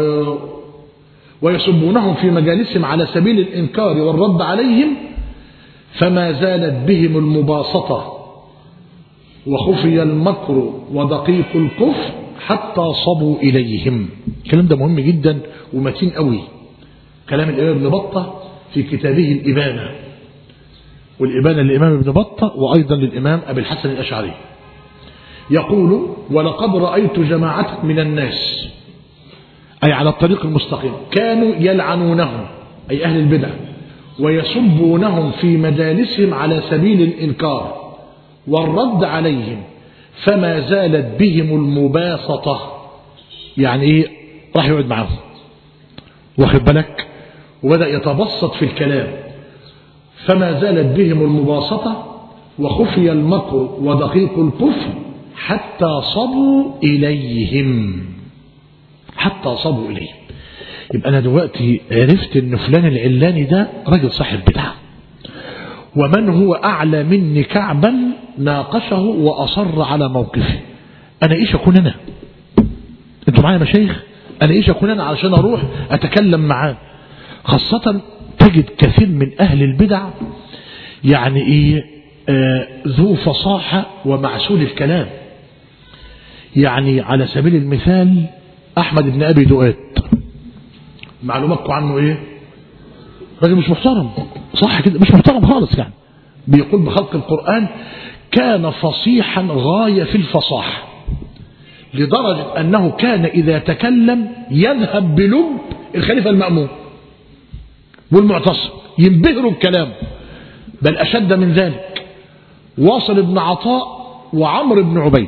Speaker 1: ويسبونهم في مجالسهم على سبيل الإنكار والرد عليهم، فما زالت بهم المباسطة وخفي المكر ودقيق الكفر حتى صبوا إليهم. الكلام ده مهم جدا ومتين قوي، كلام الإمام ابن بطة في كتابه الإبانة، والإبانة للإمام ابن بطة وأيضا للإمام أبي الحسن الأشعري. يقول ولقد رأيت جماعة من الناس، أي على الطريق المستقيم، كانوا يلعنونهم أي أهل البدع ويسبونهم في مجالسهم على سبيل الإنكار والرد عليهم، فما زالت بهم المباسطة. يعني إيه؟ راح يقعد معهم، واخد بالك، وبدأ يتبسط في الكلام. فما زالت بهم المباسطة وخفي المكر ودقيق الكفر حتى صبوا إليهم، حتى صبوا إليهم. يبقى أنا دلوقتي عرفت أن فلان العلاني ده راجل صاحب بدعة، ومن هو أعلى مني كعبا ناقشه وأصر على موقفه. أنا إيش أكون أنا؟ أنتوا معايا مشايخ؟ أنا إيش أكون أنا علشان أروح أتكلم معاه؟ خاصة تجد كثير من أهل البدع يعني إيه ذو فصاحة ومعسول الكلام. يعني على سبيل المثال أحمد بن أبي دؤاد، معلوماتكم عنه إيه؟ راجل مش محترم، صح كده؟ مش محترم خالص. يعني بيقول بخلق القرآن كان فصيحا غاية في الفصاحة، لدرجة أنه كان إذا تكلم يذهب بلب الخليفة المأمون والمعتصم، ينبهروا بكلامه. بل أشد من ذلك واصل بن عطاء وعمرو بن عبيد.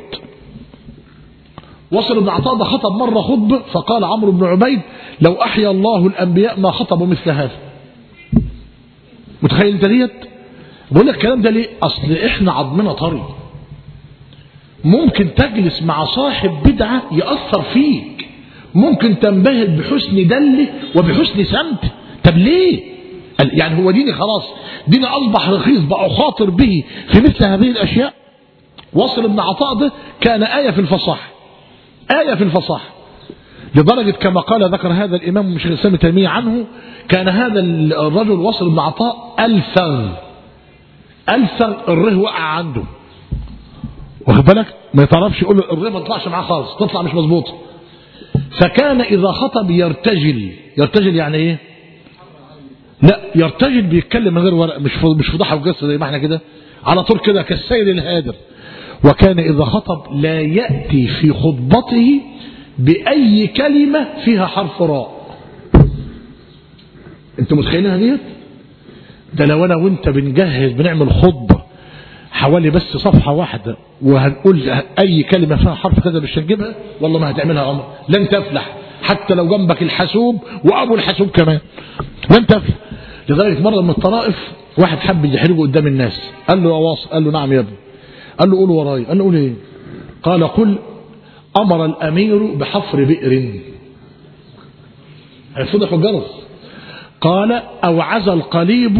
Speaker 1: واصل بن عطاء ده خطب مرة خطبة فقال عمرو بن عبيد لو أحيا الله الأنبياء ما خطبوا مثل هذا. متخيل انت ديت؟ بقول لك الكلام ده ليه؟ أصل إحنا عظمنا طري، ممكن تجلس مع صاحب بدعة يأثر فيك، ممكن تنبهر بحسن دله وبحسن سمت. طب ليه؟ يعني هو ديني خلاص، ديني أصبح رخيص بقى أخاطر به في مثل هذه الأشياء؟ واصل بن عطاء ده كان آية في الفصاحة، آية في الفصاحة، لدرجة كما قال ذكر هذا الإمام مش الإسلام تيمية عنه، كان هذا الرجل واصل بن عطاء ألفظ ألسن الره وقع عنده، واخد بالك، ما يتعرفش يقول الره ما تطلعش معاه خالص، تطلع مش مظبوطه. فكان إذا خطب يرتجل. يرتجل يعني إيه؟ لا، يرتجل بيتكلم من غير ورق، مش فضحه وقصه زي ما احنا كده على طول كده كالسيل الهادر. وكان إذا خطب لا يأتي في خطبته بأي كلمة فيها حرف راء. انتوا متخيلينها ديت؟ ده لو انا وانت بنجهز بنعمل خطبة حوالي بس صفحة واحدة وهنقول أي كلمة فيها حرف كذا مش هنجيبها، والله ما هتعملها أمر، لن تفلح، حتى لو جنبك الحاسوب وأبو الحاسوب كمان لن تفلح. لذلك مرة من الطرائف واحد حب يحرجه قدام الناس، قال له يا واصل، قال له نعم يا ابني، قال له قول وراي، قال له قول ايه؟ قال قل أمر الأمير بحفر بئر. هيفضح الجرس. قال أوعز القليب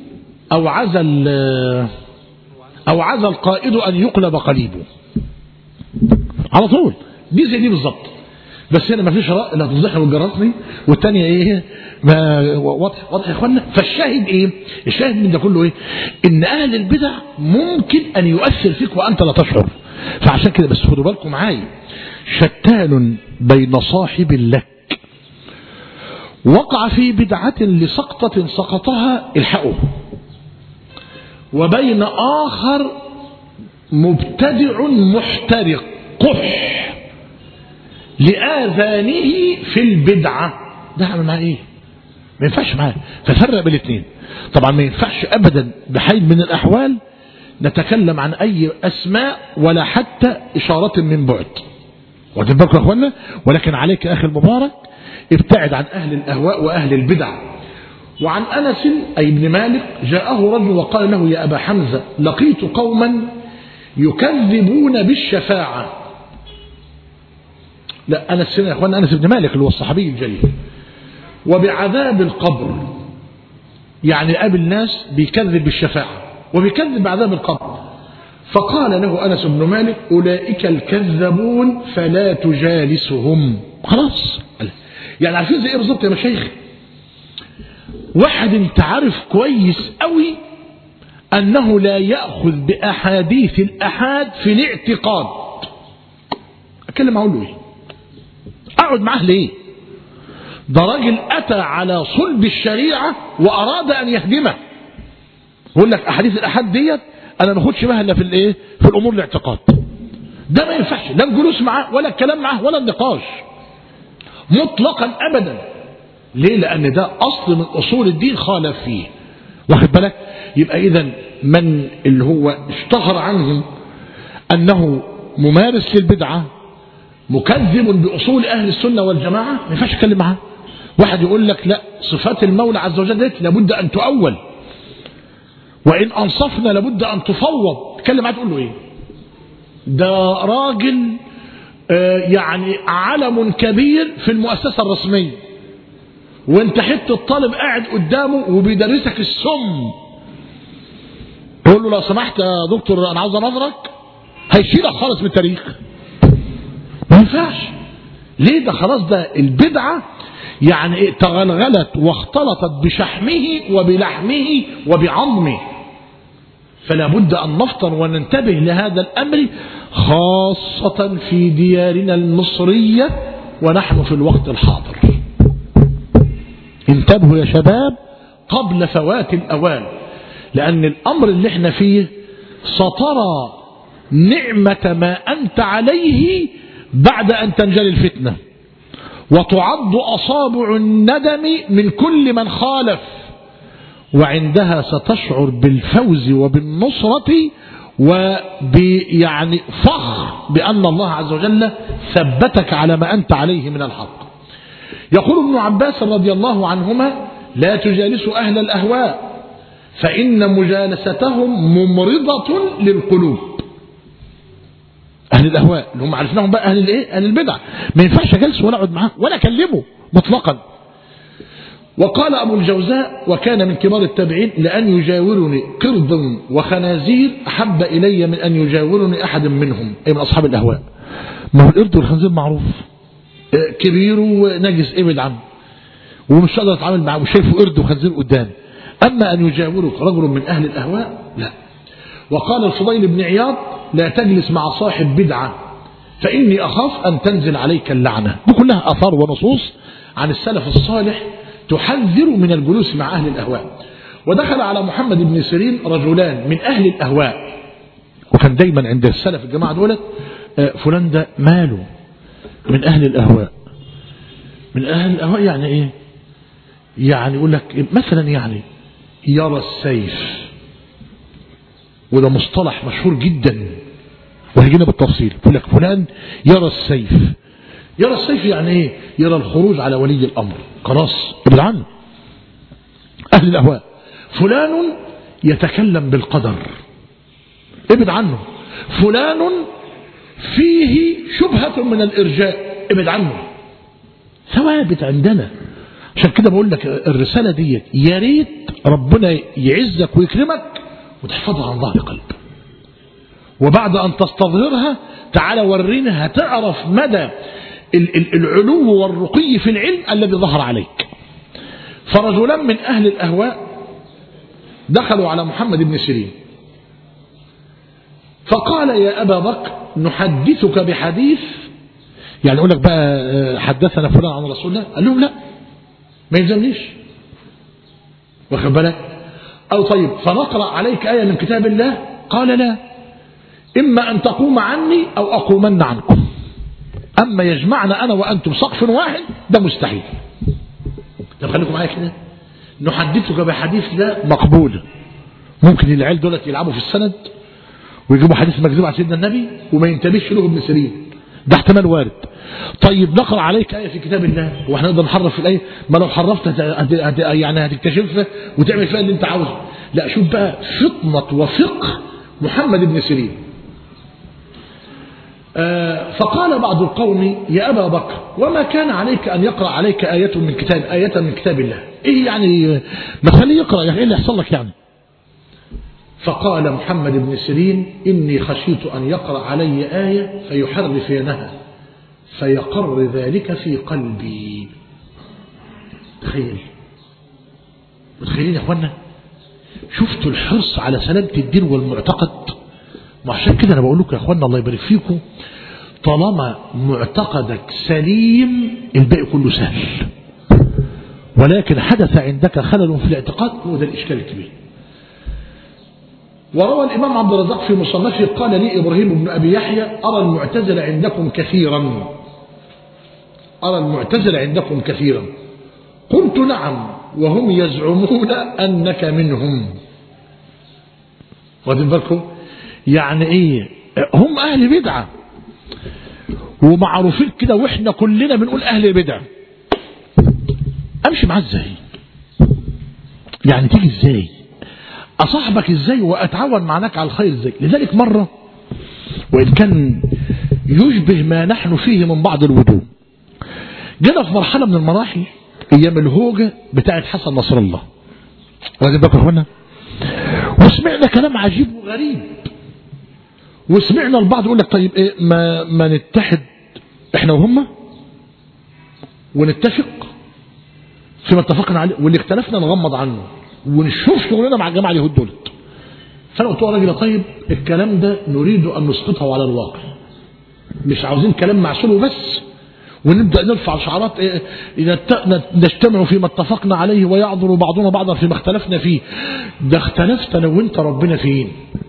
Speaker 1: أوعز القائد أن يقلب قليبه. على طول دي زي دي بالظبط، بس هنا ما فيش راء اللي هتفضحها وتجرسني، والثانيه ايه؟ واضح يا اخوانا. فالشاهد ايه؟ الشاهد من ده كله ايه؟ ان اهل البدع ممكن ان يؤثر فيك وانت لا تشعر. فعشان كده بس خدوا بالكم معايا، شتان بين صاحب لك وقع في بدعة لسقطة سقطها الحقه، وبين آخر مبتدع محترق قح لآذانه في البدعة. ده عمل معاه ايه؟ ما ينفعش معاه. ففرق بين الاثنين. طبعا ما ينفعش ابدا بحال من الاحوال نتكلم عن اي اسماء ولا حتى اشارة من بعد، واخدين بالكم يا اخوانا. ولكن عليك اخي المبارك ابتعد عن اهل الاهواء واهل البدع. وعن انس اي ابن مالك جاءه رجل وقال له يا ابا حمزة لقيت قوما يكذبون بالشفاعة. لا انس هنا يا اخوانا انس ابن مالك اللي هو الصحابي الجليل. وبعذاب القبر، يعني قابل ناس بيكذب بالشفاعة وبيكذب بعذاب القبر. فقال له أنس بن مالك أولئك الكذبون فلا تجالسهم. خلاص، يعني عارفين زي ايه بالظبط يا مشايخ؟ واحد انت عارف كويس قوي أنه لا يأخذ بأحاديث الأحاد في الاعتقاد، أكلم أقول له إيه؟ أقعد معاه ليه؟ ده راجل أتى على صلب الشريعة وأراد أن يهدمه. يقول لك أحاديث الأحاد ديت أنا ما أخدش بها إلا في الإيه؟ في الأمور الاعتقاد. ده ما ينفعش لا الجلوس معاه ولا الكلام معاه ولا النقاش مطلقا أبدا. ليه؟ لأن ده أصل من أصول الدين خالف فيه، واخد بالك؟ يبقى إذا من اللي هو اشتهر عنهم أنه ممارس للبدعة مكذب بأصول أهل السنة والجماعة ما ينفعش يتكلم معاه. واحد يقول لك لا صفات المولى عز وجل لابد أن تؤول، وإن أنصفنا لابد أن تفوض، تتكلم معاه تقول له إيه؟ ده راجل يعني علم كبير في المؤسسة الرسمية، وانت حتى الطالب قاعد قدامه وبيدرسك السم، تقول له لو سمحت يا دكتور أنا عاوز أنظرك، هيشيلك خالص من التاريخ. ما ينفعش. ليه؟ ده خلاص ده البدعة يعني تغلغلت واختلطت بشحمه وبلحمه وبعظمه. فلا بد أن نفطن وننتبه لهذا الأمر خاصة في ديارنا المصرية ونحن في الوقت الحاضر. انتبهوا يا شباب قبل فوات الأوان، لأن الأمر اللي احنا فيه سترى نعمة ما أنت عليه بعد أن تنجلي الفتنة، وتعض أصابع الندم من كل من خالف، وعندها ستشعر بالفوز وبالنصرة وبيعني فخر بأن الله عز وجل ثبتك على ما أنت عليه من الحق. يقول ابن عباس رضي الله عنهما لا تجالسوا أهل الأهواء فإن مجالستهم ممرضة للقلوب. أهل الأهواء اللي هم عرفناهم بقى أهل الإيه؟ أهل البدع، ما ينفعش أجلس ولا أقعد معاه ولا أكلمه مطلقا. وقال أبو الجوزاء وكان من كبار التابعين لأن يجاورني قرد وخنازير أحب إلي من أن يجاورني أحد منهم، أي من أصحاب الأهواء. ما هو القرد والخنزير معروف كبير ونجس ابعد عنه ومش قادر أتعامل معه وشايفه قرد وخنزير قدام. أما أن يجاورك رجل من أهل الأهواء لا، وقال الفضيل بن عياض لا تجلس مع صاحب بدعة فإني أخاف أن تنزل عليك اللعنة. دي كلها آثار ونصوص عن السلف الصالح تحذر من الجلوس مع أهل الأهواء. ودخل على محمد بن سيرين رجلان من أهل الأهواء، وكان دايما عند السلف الجماعة دولت فلان ده ماله من أهل الأهواء. من أهل الأهواء يعني إيه؟ يعني يقول لك مثلا يعني يرى السيف، وده مصطلح مشهور جدا وهيجينا بالتفصيل. يقول لك فلان يرى السيف. يرى السيف يعني ايه؟ يرى الخروج على ولي الامر، خلاص ابعد عنه. اهل الاهواء. فلان يتكلم بالقدر، ابعد عنه. فلان فيه شبهة من الارجاء، ابعد عنه. ثوابت عندنا. عشان كده بقول لك الرسالة دي يا ريت ربنا يعزك ويكرمك وتحفظها عن ظهر قلب، وبعد أن تستظهرها تعالى ورينا هتعرف مدى العلو والرقي في العلم الذي ظهر عليك. فرجلان من أهل الأهواء دخلوا على محمد بن سيرين فقال يا أبا بكر نحدثك بحديث، يعني يقول لك بقى حدثنا فلان عن رسول الله. قال لهم لا ما يلزمنيش، واخد بالك؟ أو طيب فنقرأ عليك آية من كتاب الله؟ قال لا، إما أن تقوم عني أو أقومن عنكم، أما يجمعنا أنا وأنتم سقف واحد ده مستحيل. طب خليكم معايا كده، نحدثك بحديث ده مقبول. ممكن العيال دولت يلعبوا في السند ويجيبوا حديث مكذوب على سيدنا النبي وما ينتبهش له ابن سيرين، ده احتمال وارد. طيب نقرأ عليك آية في كتاب الله، واحنا نقدر نحرف في الآية؟ ما لو حرفت يعني هتكتشفها وتعمل فيها اللي انت عاوزه. لا، شوف بقى فطنة وفقه محمد بن سيرين. فقال بعض القوم يا أبا بكر وما كان عليك أن يقرأ عليك آية من كتاب الله؟ إيه يعني ما تخليه يقرأ، يعني إيه اللي يحصل لك يعني؟ فقال محمد بن سيرين إني خشيت أن يقرأ علي آية فيحرفينها فيقر ذلك في قلبي. متخيلين يا أخوانا؟ شفتوا الحرص على سلامة الدين والمعتقد؟ وعشان كده أنا بقول لكم يا أخوانا الله يبارك فيكم، طالما معتقدك سليم الباقي كله سهل، ولكن حدث عندك خلل في الاعتقاد هو ده الإشكال الكبير. وروى الإمام عبد الرزاق في مصنفه قال لي إبراهيم بن أبي يحيى أرى المعتزلة عندكم كثيرا. قلت نعم وهم يزعمون أنك منهم. واخدين بالكم؟ يعني إيه؟ هم أهل بدعة ومعروفين كده، وإحنا كلنا بنقول أهل بدعة. أمشي معاه إزاي؟ يعني تيجي إزاي؟ أصاحبك إزاي وأتعاون معك على الخير إزاي؟ لذلك مرة وإن كان يشبه ما نحن فيه من بعض الوجوه، جينا في مرحلة من المراحل أيام الهوجة بتاعت حسن نصر الله، واخدين بالكم هنا؟ وسمعنا كلام عجيب وغريب، وسمعنا البعض يقول لك طيب إيه ما نتحد إحنا وهم ونتفق فيما اتفقنا عليه، واللي اختلفنا نغمض عنه ونشوف شغلنا مع الجماعة اليهود دولت. فأنا قلت له راجل طيب الكلام ده نريد أن نسقطه على الواقع، مش عاوزين كلام معسول وبس ونبدأ نرفع شعارات نجتمع فيما اتفقنا عليه ويعذر بعضنا بعضا فيما اختلفنا فيه. ده اختلفت أنا وانت ربنا فين؟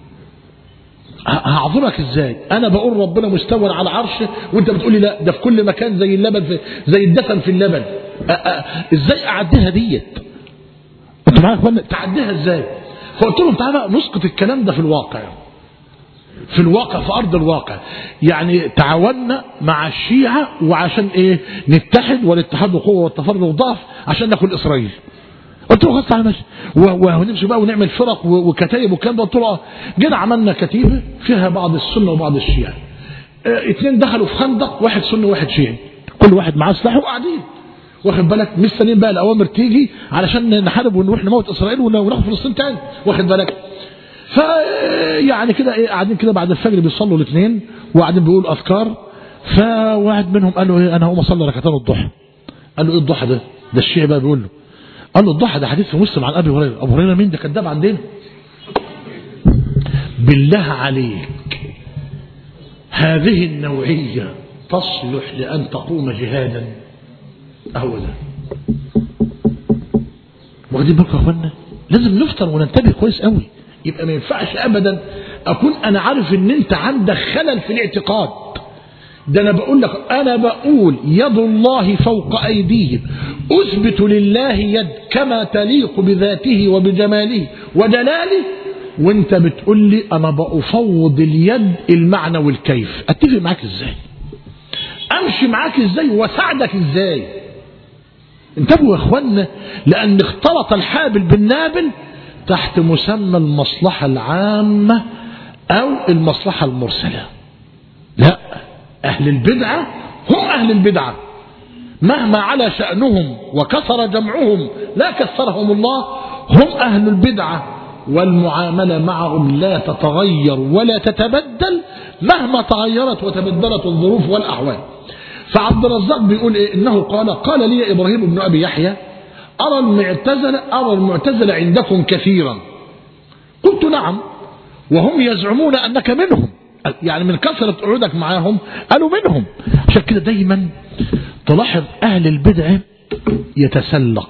Speaker 1: هعذرك ازاي؟ انا بقول ربنا مستوى على عرشه وانت بتقولي لا ده في كل مكان زي اللبن زي الدفن في اللبن. ازاي اعديها ديت؟ انتوا معايا يا اخوانا؟ تعديها ازاي؟ فقلت لهم تعالى نسقط الكلام ده في الواقع، في ارض الواقع. يعني تعاوننا مع الشيعة وعشان ايه؟ نتحد، والاتحاد قوه والتفرق ضعف عشان ناكل اسرائيل. قلت له خلاص تعالى ماشي ونمشي بقى ونعمل فرق وكتايب والكلام ده. قلت له جينا عملنا كتيبه فيها بعض السنه وبعض الشيعة، اتنين دخلوا في خندق، واحد سني وواحد شيعي، كل واحد معاه سلاح وقاعدين واخد بالك مستنيين بقى الاوامر تيجي علشان نحارب ونروح نموت اسرائيل وناخد فلسطين تاني، واخد بالك؟ فيعني كده ايه قاعدين كده بعد الفجر بيصلوا الاثنين وقاعدين بيقولوا اذكار. فواحد منهم قال له ايه انا هقوم اصلي ركعتين الضحى. قال له ايه الضحى ده؟ ده الشيعي بقى بيقول له. قال له الضحى ده حديث في مسلم عن ابي هريره. ابو هريره مين؟ ده كذاب عندنا. بالله عليك هذه النوعية تصلح لأن تقوم جهادا؟ أهو ده واخدين بالكم يا اخوانا؟ لازم نفطر وننتبه كويس قوي. يبقى ما ينفعش ابدا اكون انا عارف ان انت عندك خلل في الاعتقاد. ده انا بقول لك، انا بقول يد الله فوق ايديهم، اثبت لله يد كما تليق بذاته وبجماله وجلاله، وانت بتقول لي انا بفوض اليد المعنى والكيف. اتفق معاك ازاي؟ امشي معاك ازاي واساعدك ازاي؟ انتبهوا يا اخوانا، لان اختلط الحابل بالنابل تحت مسمى المصلحة العامة او المصلحة المرسلة. لا، اهل البدعة هم اهل البدعة مهما على شأنهم وكثر جمعهم لا كثرهم الله، هم اهل البدعة، والمعاملة معهم لا تتغير ولا تتبدل مهما تغيرت وتبدلت الظروف والاحوال. فعبد الرزاق بيقول إيه؟ إنه قال لي إبراهيم بن أبي يحيى أرى المعتزلة عندكم كثيرا. قلت نعم، وهم يزعمون أنك منهم، يعني من كثرة قعودك معاهم قالوا منهم. عشان كده دايما تلاحظ أهل البدع يتسلق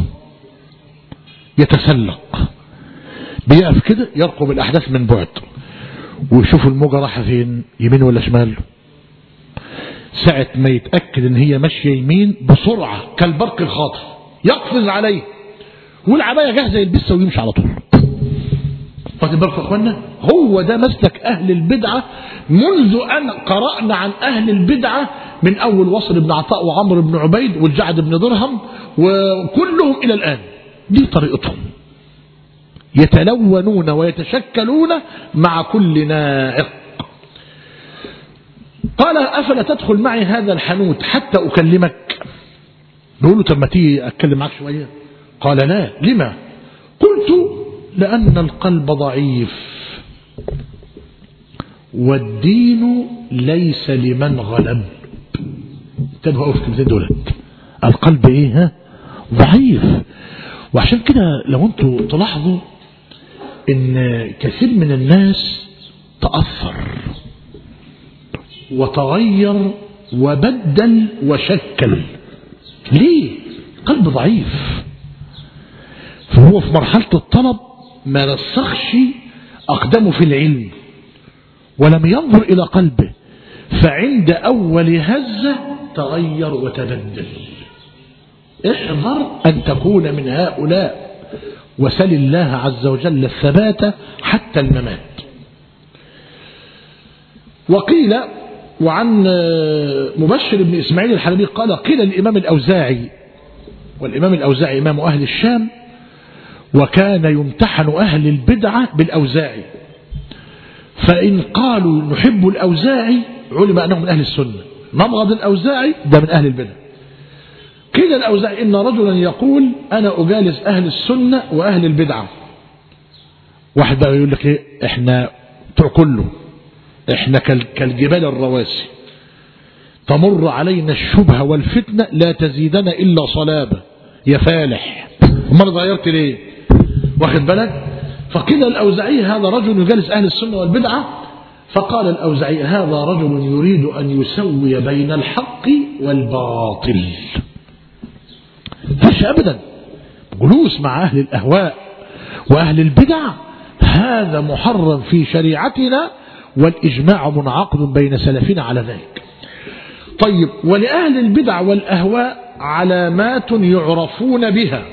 Speaker 1: بيقف كده يرقب الأحداث من بعد ويشوف الموجة رايحة فين، يمين ولا شمال. ساعة ما يتأكد ان هي ماشية يمين بسرعة كالبرق الخاطف يقفز عليه، والعباية جاهزة يلبسها ويمشي على طول. واخد بالكم يا اخوانا؟ هو ده مسلك اهل البدعة منذ ان قرأنا عن اهل البدعة، من اول وصل بن عطاء وعمر بن عبيد والجعد بن درهم وكلهم الى الان. دي طريقتهم، يتلونون ويتشكلون مع كل نائق. قال أفلا تدخل معي هذا الحانوت حتى أكلمك؟ نقول له طب ما تيجي أتكلم معك شوية. قال لا. لما؟ قلت لأن القلب ضعيف والدين ليس لمن غلب. انتبهوا في الكلمتين دولت، القلب ايه؟ ضعيف. وعشان كده لو انتوا تلاحظوا ان كثير من الناس تأثر وتغير وبدل وشكل. ليه؟ قلب ضعيف. فهو في مرحلة الطلب ما رسخش أقدمه في العلم ولم ينظر إلى قلبه، فعند أول هزة تغير وتبدل. احذر أن تكون من هؤلاء، وسل الله عز وجل الثبات حتى الممات. وقيل وعن مبشر بن إسماعيل الحلبي قيل الإمام الأوزاعي، والإمام الأوزاعي إمام أهل الشام، وكان يمتحن أهل البدعة بالأوزاعي، فإن قالوا نحب الأوزاعي علم أنه من أهل السنة، نبغض الأوزاعي ده من أهل البدعة. قيل الأوزاعي إن رجلا يقول أنا أجالس أهل السنة وأهل البدعة. واحد بقى يقول لك إيه؟ إحنا كله احنا كالجبال الرواسي تمر علينا الشبهة والفتنة لا تزيدنا إلا صلابة يا فالح. امال غيرت ليه؟ واخد بالك؟ فقيل الأوزاعي هذا رجل يجالس أهل السنة والبدعة، فقال الأوزاعي هذا رجل يريد أن يسوي بين الحق والباطل. فش أبدا جلوس مع أهل الأهواء وأهل البدع هذا محرم في شريعتنا، والإجماع منعقد بين سلفنا على ذلك. طيب، ولأهل البدع والأهواء علامات يعرفون بها،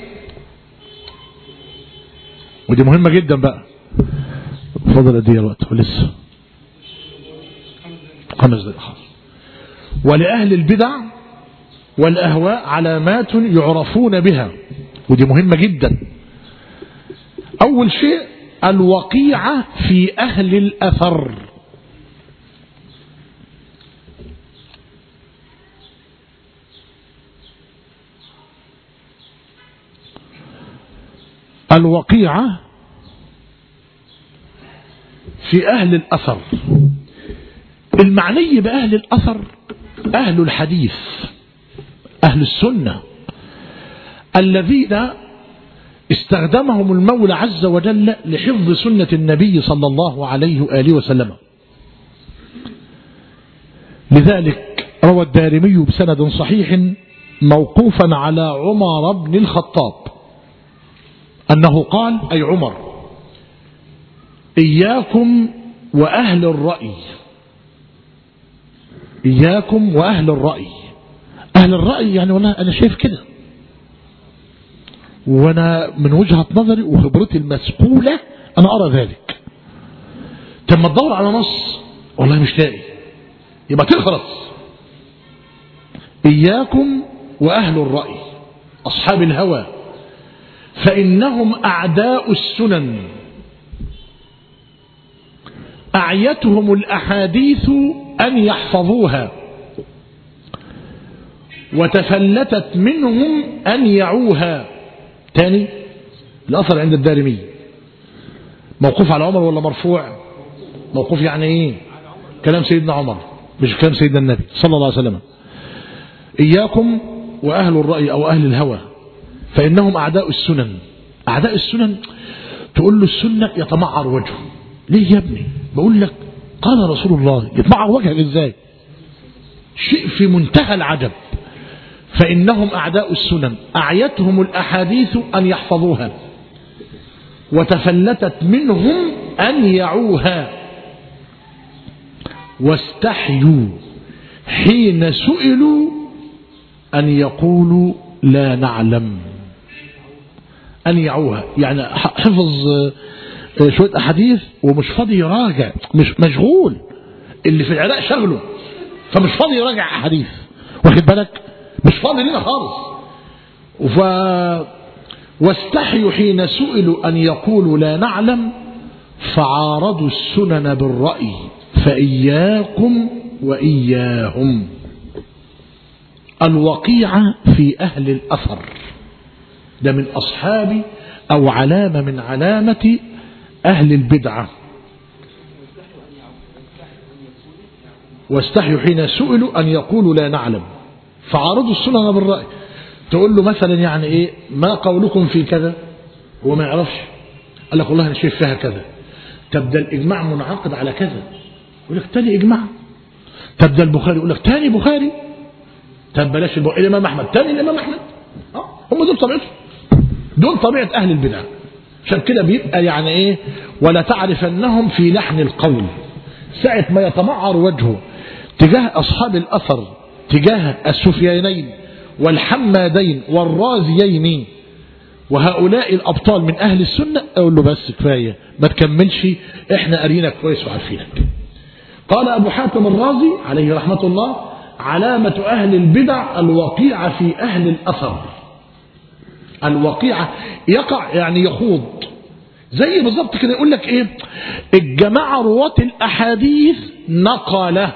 Speaker 1: ودي مهمة جدا بقى. فضل قد ايه الوقت؟ ولسه 5 دقائق. ولأهل البدع والأهواء علامات يعرفون بها، ودي مهمة جدا. أول شيء الوقيعة في أهل الأثر. الوقيعة في أهل الأثر. المعني بأهل الأثر أهل الحديث، أهل السنة، الذين استخدمهم المولى عز وجل لحفظ سنة النبي صلى الله عليه وآله وسلم. لذلك روى الدارمي بسند صحيح موقوفا على عمر بن الخطاب أنه قال أي عمر: إياكم وأهل الرأي، إياكم وأهل الرأي. أهل الرأي يعني والله أنا شايف كده، وأنا من وجهة نظري وخبرتي المسؤولة أنا أرى ذلك. لما تدور على نص والله مش لاقي، يبقى تخرص. إياكم وأهل الرأي أصحاب الهوى فإنهم أعداء السنن، أعيتهم الأحاديث أن يحفظوها، وتفلتت منهم أن يعوها. تاني الأثر عند الدارمي موقوف على عمر ولا مرفوع؟ موقوف يعني إيه؟ كلام سيدنا عمر مش كلام سيدنا النبي صلى الله عليه وسلم. إياكم وأهل الرأي أو أهل الهوى فإنهم أعداء السنن. أعداء السنن تقول له السنة يتمعر وجهه. ليه يا ابني؟ بقول لك قال رسول الله، يتمعر وجهك ازاي؟ شيء في منتهى العجب. فإنهم أعداء السنن أعيتهم الأحاديث أن يحفظوها، وتفلتت منهم أن يعوها، واستحيوا حين سئلوا أن يقولوا لا نعلم. أن يعوها يعني حفظ شوية أحاديث ومش فاضي يراجع، مش مشغول، اللي في العراق شغله فمش فاضي يراجع أحاديث، واخد بالك؟ مش فاضي لنا خالص. واستحيوا حين سئلوا أن يقولوا لا نعلم فعارضوا السنن بالرأي، فإياكم وإياهم. الوقيعة في أهل الأثر ده من أصحاب أو علامة من علامة أهل البدعة. واستحيوا حين سئلوا أن يقولوا لا نعلم فعارضوا السنن بالرأي. تقول له مثلا يعني إيه ما قولكم في كذا، هو ما يعرفش، قال لك والله أنا شايف فيها كذا. تبدأ الإجماع منعقد على كذا، يقول لك تاني إجماع. تبدأ البخاري يقول لك تاني بخاري. طب بلاش الإمام أحمد تاني الإمام أحمد. هم دول طبيعتهم، دول طبيعة أهل البدع. عشان كده بيبقى يعني إيه ولا تعرفنهم في لحن القول. ساعة ما يتمعر وجهه تجاه أصحاب الأثر، تجاه السفيانين والحمادين والرازيين وهؤلاء الأبطال من أهل السنة، أقول له بس كفاية ما تكملش، إحنا قارينك كويس وعارفينك. قال أبو حاتم الرازي عليه رحمة الله: علامة أهل البدع الوقيعة في أهل الأثر. الوقيعة يقع يعني يخوض، زي بالضبط كده يقول لك إيه الجماعة رواة الأحاديث نقله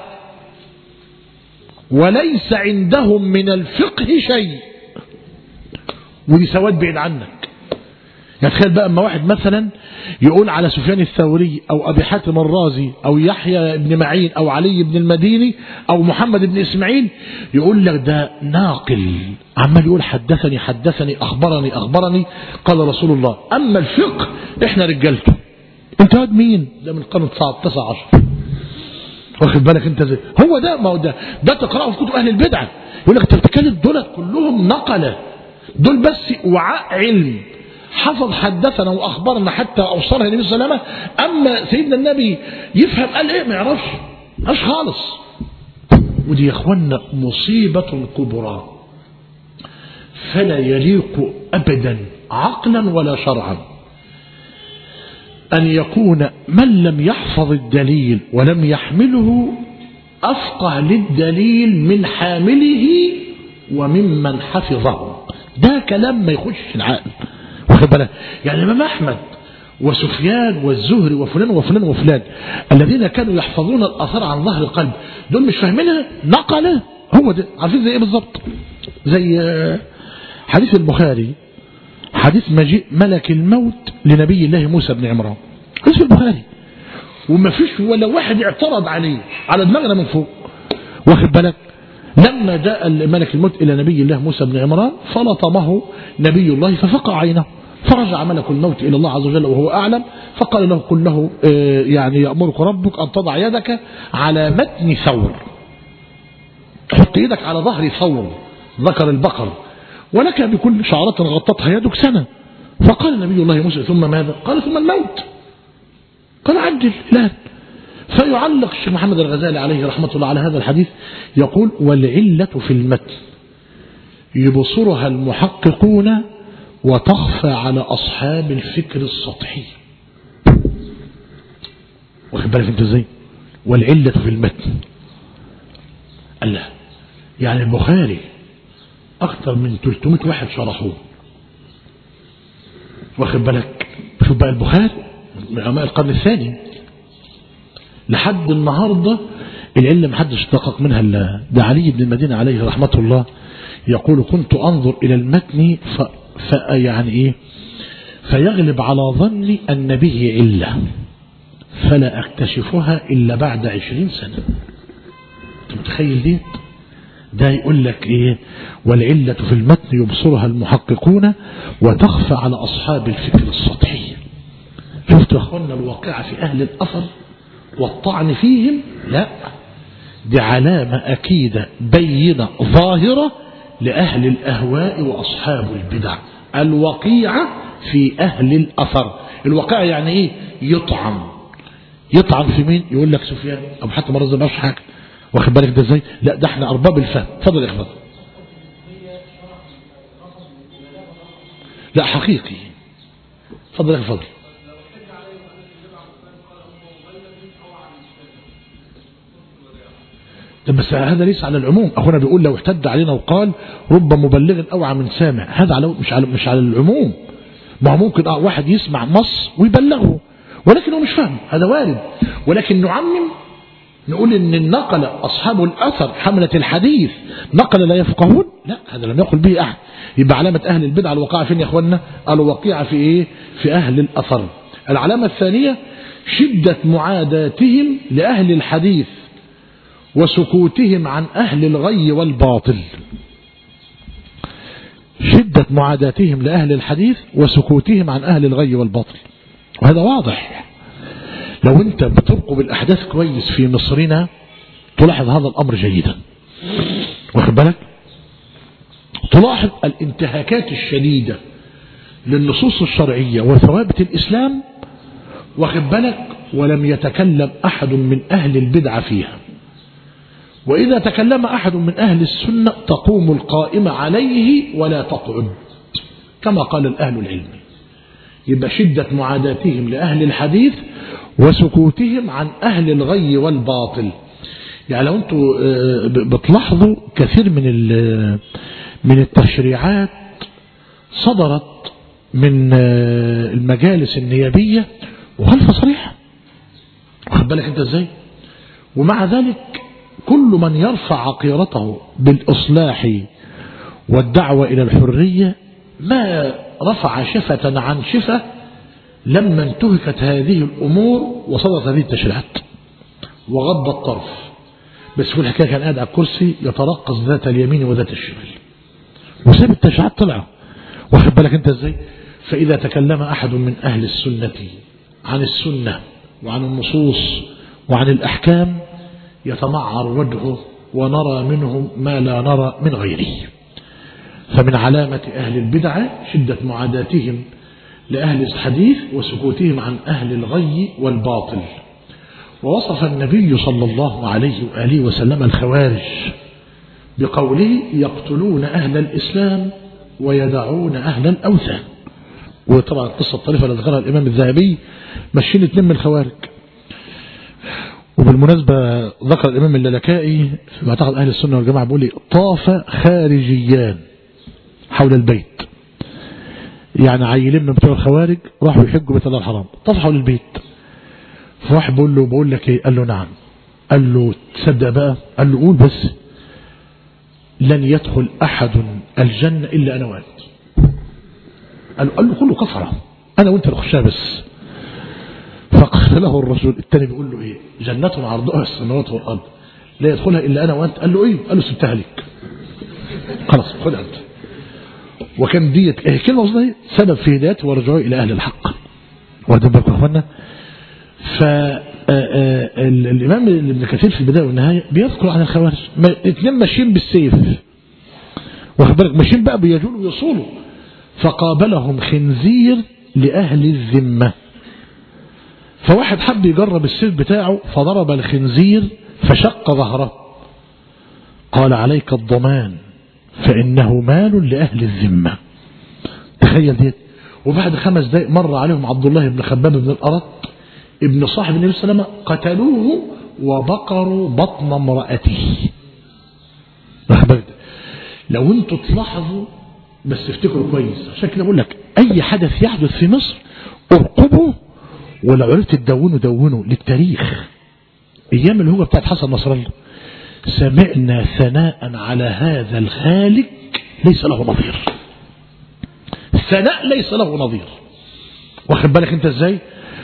Speaker 1: وليس عندهم من الفقه شيء، ودي سواد بعيد عنك. يعني تخيل بقى اما واحد مثلا يقول على سفيان الثوري او ابي حاتم الرازي او يحيى بن معين او علي بن المديني او محمد بن اسماعيل، يقول لك ده ناقل عمال يقول حدثني حدثني اخبرني اخبرني قال رسول الله. اما الفقه احنا رجالته. انت هاد مين؟ ده من القرن 19، واخد بالك انت زي هو ده. ما هو ده تقرأه في كتب اهل البدعه، يقول لك انت بتتكلم دول كلهم نقله، دول بس وعاء علم، حفظ حدثنا واخبرنا حتى اوصلها النبي صلى الله عليه وسلم. اما سيدنا النبي يفهم قال ايه ما يعرفش، مش خالص. ودي يا اخوانا مصيبه كبرى، فلا يليق ابدا عقلا ولا شرعا أن يكون من لم يحفظ الدليل ولم يحمله أفقه للدليل من حامله وممن حفظه. ده كلام ما يخش العقل، واخد بالك؟ يعني الإمام أحمد وسفيان والزهري وفلان وفلان وفلان الذين كانوا يحفظون الآثار عن ظهر القلب، دول مش فاهمينها نقله. هو ده عارفين زي إيه بالظبط؟ زي حديث البخاري، حديث مجيء ملك الموت لنبي الله موسى بن عمران، حديث البخاري، وما فيش ولا واحد اعترض عليه على دماغنا من فوق، واخد بالك؟ لما جاء ملك الموت إلى نبي الله موسى بن عمران فلطمه نبي الله ففقع عينه، فرجع ملك الموت إلى الله عز وجل وهو أعلم، فقال له قل له يعني يأمرك ربك أن تضع يدك على متن ثور، حط يدك على ظهر ثور ذكر البقر، ولك بكل شعرة غطتها يدك سنة. فقال نبي الله موسى ثم ماذا؟ قال ثم الموت. قال عجل لا. فيعلق الشيخ محمد الغزالي عليه رحمة الله على هذا الحديث يقول والعلة في المتن يبصرها المحققون وتخفى على أصحاب الفكر السطحي. واخد بالك انت ازاي؟ والعلة في المتن الله، يعني البخاري أكثر من 300 واحد شرحوه. واخد بالك؟ شوف بقى البخاري من علماء القرن الثاني لحد النهارده العلة محدش دقق منها الا ده علي بن المدينة عليه رحمة الله يقول كنت أنظر إلى المتن يعني إيه فيغلب على ظني أن به علة فلا أكتشفها إلا بعد 20 سنة. أنت متخيل دي؟ ده يقول لك إيه والعلة في المتن يبصرها المحققون وتخفى على أصحاب الفكر السطحي. شفت يا أخوانا الواقعة في أهل الأثر والطعن فيهم؟ لا، دي علامة أكيدة بينة ظاهرة لأهل الأهواء وأصحاب البدع. الوقيعة في أهل الأثر. الوقيعة يعني إيه؟ يطعن في مين؟ يقول لك سفيان أو حتى مرة زي ما حاجة. واخد بالك ده ازاي؟ لا ده احنا أرباب الفهم. اتفضل يا اخوان. لا حقيقي. اتفضل يا اخوان. بس هذا ليس على العموم. أخونا بيقول لو احتد علينا وقال رب مبلغ أوعى من سامع، هذا على مش على العموم. ما هو ممكن واحد يسمع نص ويبلغه ولكنه مش فاهم، هذا وارد. ولكن نعمم نقول ان نقل أصحاب الأثر حملة الحديث نقل لا يفقهون، لا هذا لم يقل به أحد. يبقى علامة أهل البدع الوقاعة فين يا أخوانا؟ الوقيعة في إيه؟ في أهل الأثر. العلامة الثانية شدة معاداتهم لأهل الحديث وسكوتهم عن أهل الغي والباطل. شدة معاداتهم لأهل الحديث وسكوتهم عن أهل الغي والباطل، وهذا واضح. لو أنت بترقب الأحداث كويس في مصرنا تلاحظ هذا الأمر جيدا. واخد بالك؟ تلاحظ الانتهاكات الشديدة للنصوص الشرعية وثوابت الإسلام. واخد بالك؟ ولم يتكلم أحد من أهل البدع فيها. وإذا تكلم أحد من أهل السنة تقوم القائمة عليه ولا تقعد كما قال الأهل العلم. يبقى شدة معاداتهم لأهل الحديث وسكوتهم عن أهل الغي والباطل. يعني لو أنتم بتلاحظوا كثير من التشريعات صدرت من المجالس النيابية وخلفة صريحة. واخد بالك أنت إزاي؟ ومع ذلك كل من يرفع عقيرته بالإصلاح والدعوة إلى الحرية ما رفع شفة عن شفة لما انتهكت هذه الأمور وصدرت هذه التشريعات وغض الطرف. بس في الحكاية كان قاعد على الكرسي يترقص ذات اليمين وذات الشمال وساب التشريعات طلع. واخد بالك انت ازاي؟ فإذا تكلم أحد من أهل السنة عن السنة وعن النصوص وعن الأحكام يتمعر وجهه ونرى منهم ما لا نرى من غيره. فمن علامة أهل البدعة شدة معاداتهم لأهل الحديث وسكوتهم عن أهل الغي والباطل. ووصف النبي صلى الله عليه وآله وسلم الخوارج بقوله يقتلون أهل الإسلام ويدعون أهل الأوثان. وطبعا القصة الطريفة اللي ذكرها الإمام الذهبي مشين 2 من الخوارج. وبالمناسبة ذكر الإمام اللالكائي في معتقد أهل السنة والجماعة بيقول لي طاف خارجيان حول البيت، يعني عيلين من بتوع الخوارج راحوا يحجوا بيت الله الحرام طاف حول البيت. فواحد بيقول له بقول لك ايه؟ قال له نعم. قال له تصدق بقى؟ قال له قول بس. لن يدخل أحد الجنة إلا أنا وأنت. قال له كله كفرة، أنا وأنت نخشها بس. فقال له الرجل الثاني بيقول له ايه؟ جنة عرضها السماوات والأرض لا يدخلها إلا أنا وأنت. قال له ايه؟ قال له سبتها لك خلاص خدها أنت. وكان ديت كلمة وصلها سبب في هدايته ورجوعه إلى أهل الحق. واخدين بالكم يا اخوانا؟ فالإمام ابن كثير في البداية والنهاية بيذكر عن الخوارج اثنين ماشيين بالسيف، واخد بالك، ماشيين بقى بيجولوا ويصولوا، فقابلهم خنزير لأهل الذمة، فواحد حب يجرب السيف بتاعه فضرب الخنزير فشق ظهره، قال عليك الضمان فإنه مال لأهل الذمة. تخيل ديت. وبعد 5 دقائق مر عليهم عبد الله بن خباب بن الأرط ابن صاحب النبي صلى الله عليه وسلم، قتلوه وبقروا بطن امرأته. لو انتوا تلاحظوا بس افتكروا كويس، عشان كده بقول لك اي حدث يحدث في مصر ارقبوا، ولو عرفت تدونوا للتاريخ. ايام الهوجة بتاعت حسن نصر الله سمعنا ثناء على هذا الخالق ليس له نظير، ثناء ليس له نظير، واخد بالك انت ازاي؟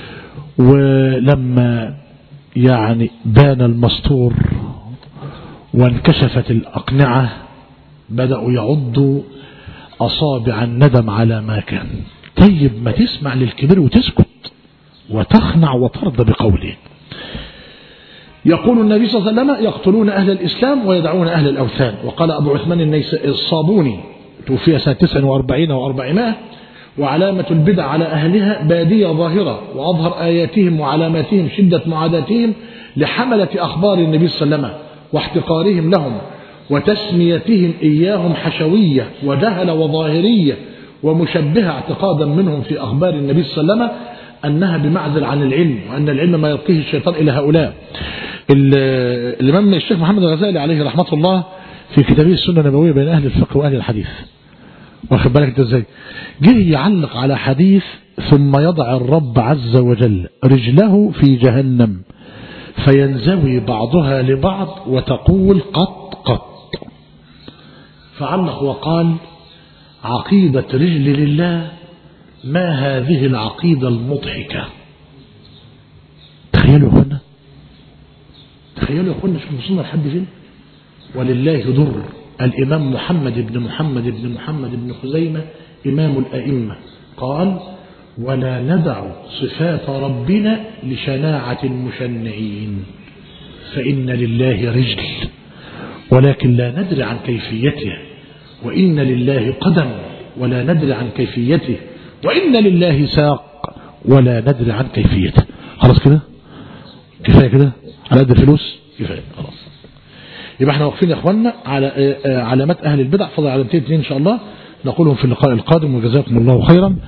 Speaker 1: ولما يعني بان المستور وانكشفت الأقنعة بدأوا يعضوا أصابع الندم على ما كان. طيب ما تسمع للكبير وتسكت وتخنع وترضى بقوله. يقول النبي صلى الله عليه وسلم يقتلون أهل الإسلام ويدعون أهل الأوثان. وقال أبو عثمان الصابوني توفي سنة 49 و400، وعلامة البدع على أهلها بادية ظاهرة، وأظهر آياتهم وعلاماتهم شدة معاداتهم لحملة أخبار النبي صلى الله عليه وسلم واحتقارهم لهم وتسميتهم إياهم حشوية وجهل وظاهرية ومشبهة اعتقادا منهم في أخبار النبي صلى الله عليه وسلم أنها بمعزل عن العلم، وأن العلم ما يلقيه الشيطان إلى هؤلاء. الإمام الشيخ محمد الغزالي عليه رحمة الله في كتابه السنة النبوية بين أهل الفقه وأهل الحديث، واخد بالك انت ازاي؟ جه يعلق على حديث ثم يضع الرب عز وجل رجله في جهنم فينزوي بعضها لبعض وتقول قط قط، فعلق وقال عقيدة رجل لله ما هذه العقيدة المضحكة. تخيلوا يا اخوانا، تخيلوا يا اخوانا شوفوا وصلنا لحد فين. ولله در الإمام محمد بن خزيمة إمام الأئمة قال ولا ندع صفات ربنا لشناعة المشنعين، فإن لله رجل ولكن لا ندري عن كيفيته، وإن لله قدم ولا ندري عن كيفيته، وإن لله ساق ولا ندري عن كيفيته. خلاص كده كفاية كده على قد الفلوس كفاية خلاص. يبقى احنا واقفين يا اخواننا على علامات اهل البدع، فضل علامتين 2 ان شاء الله نقولهم في اللقاء القادم، وجزاكم الله خيرا.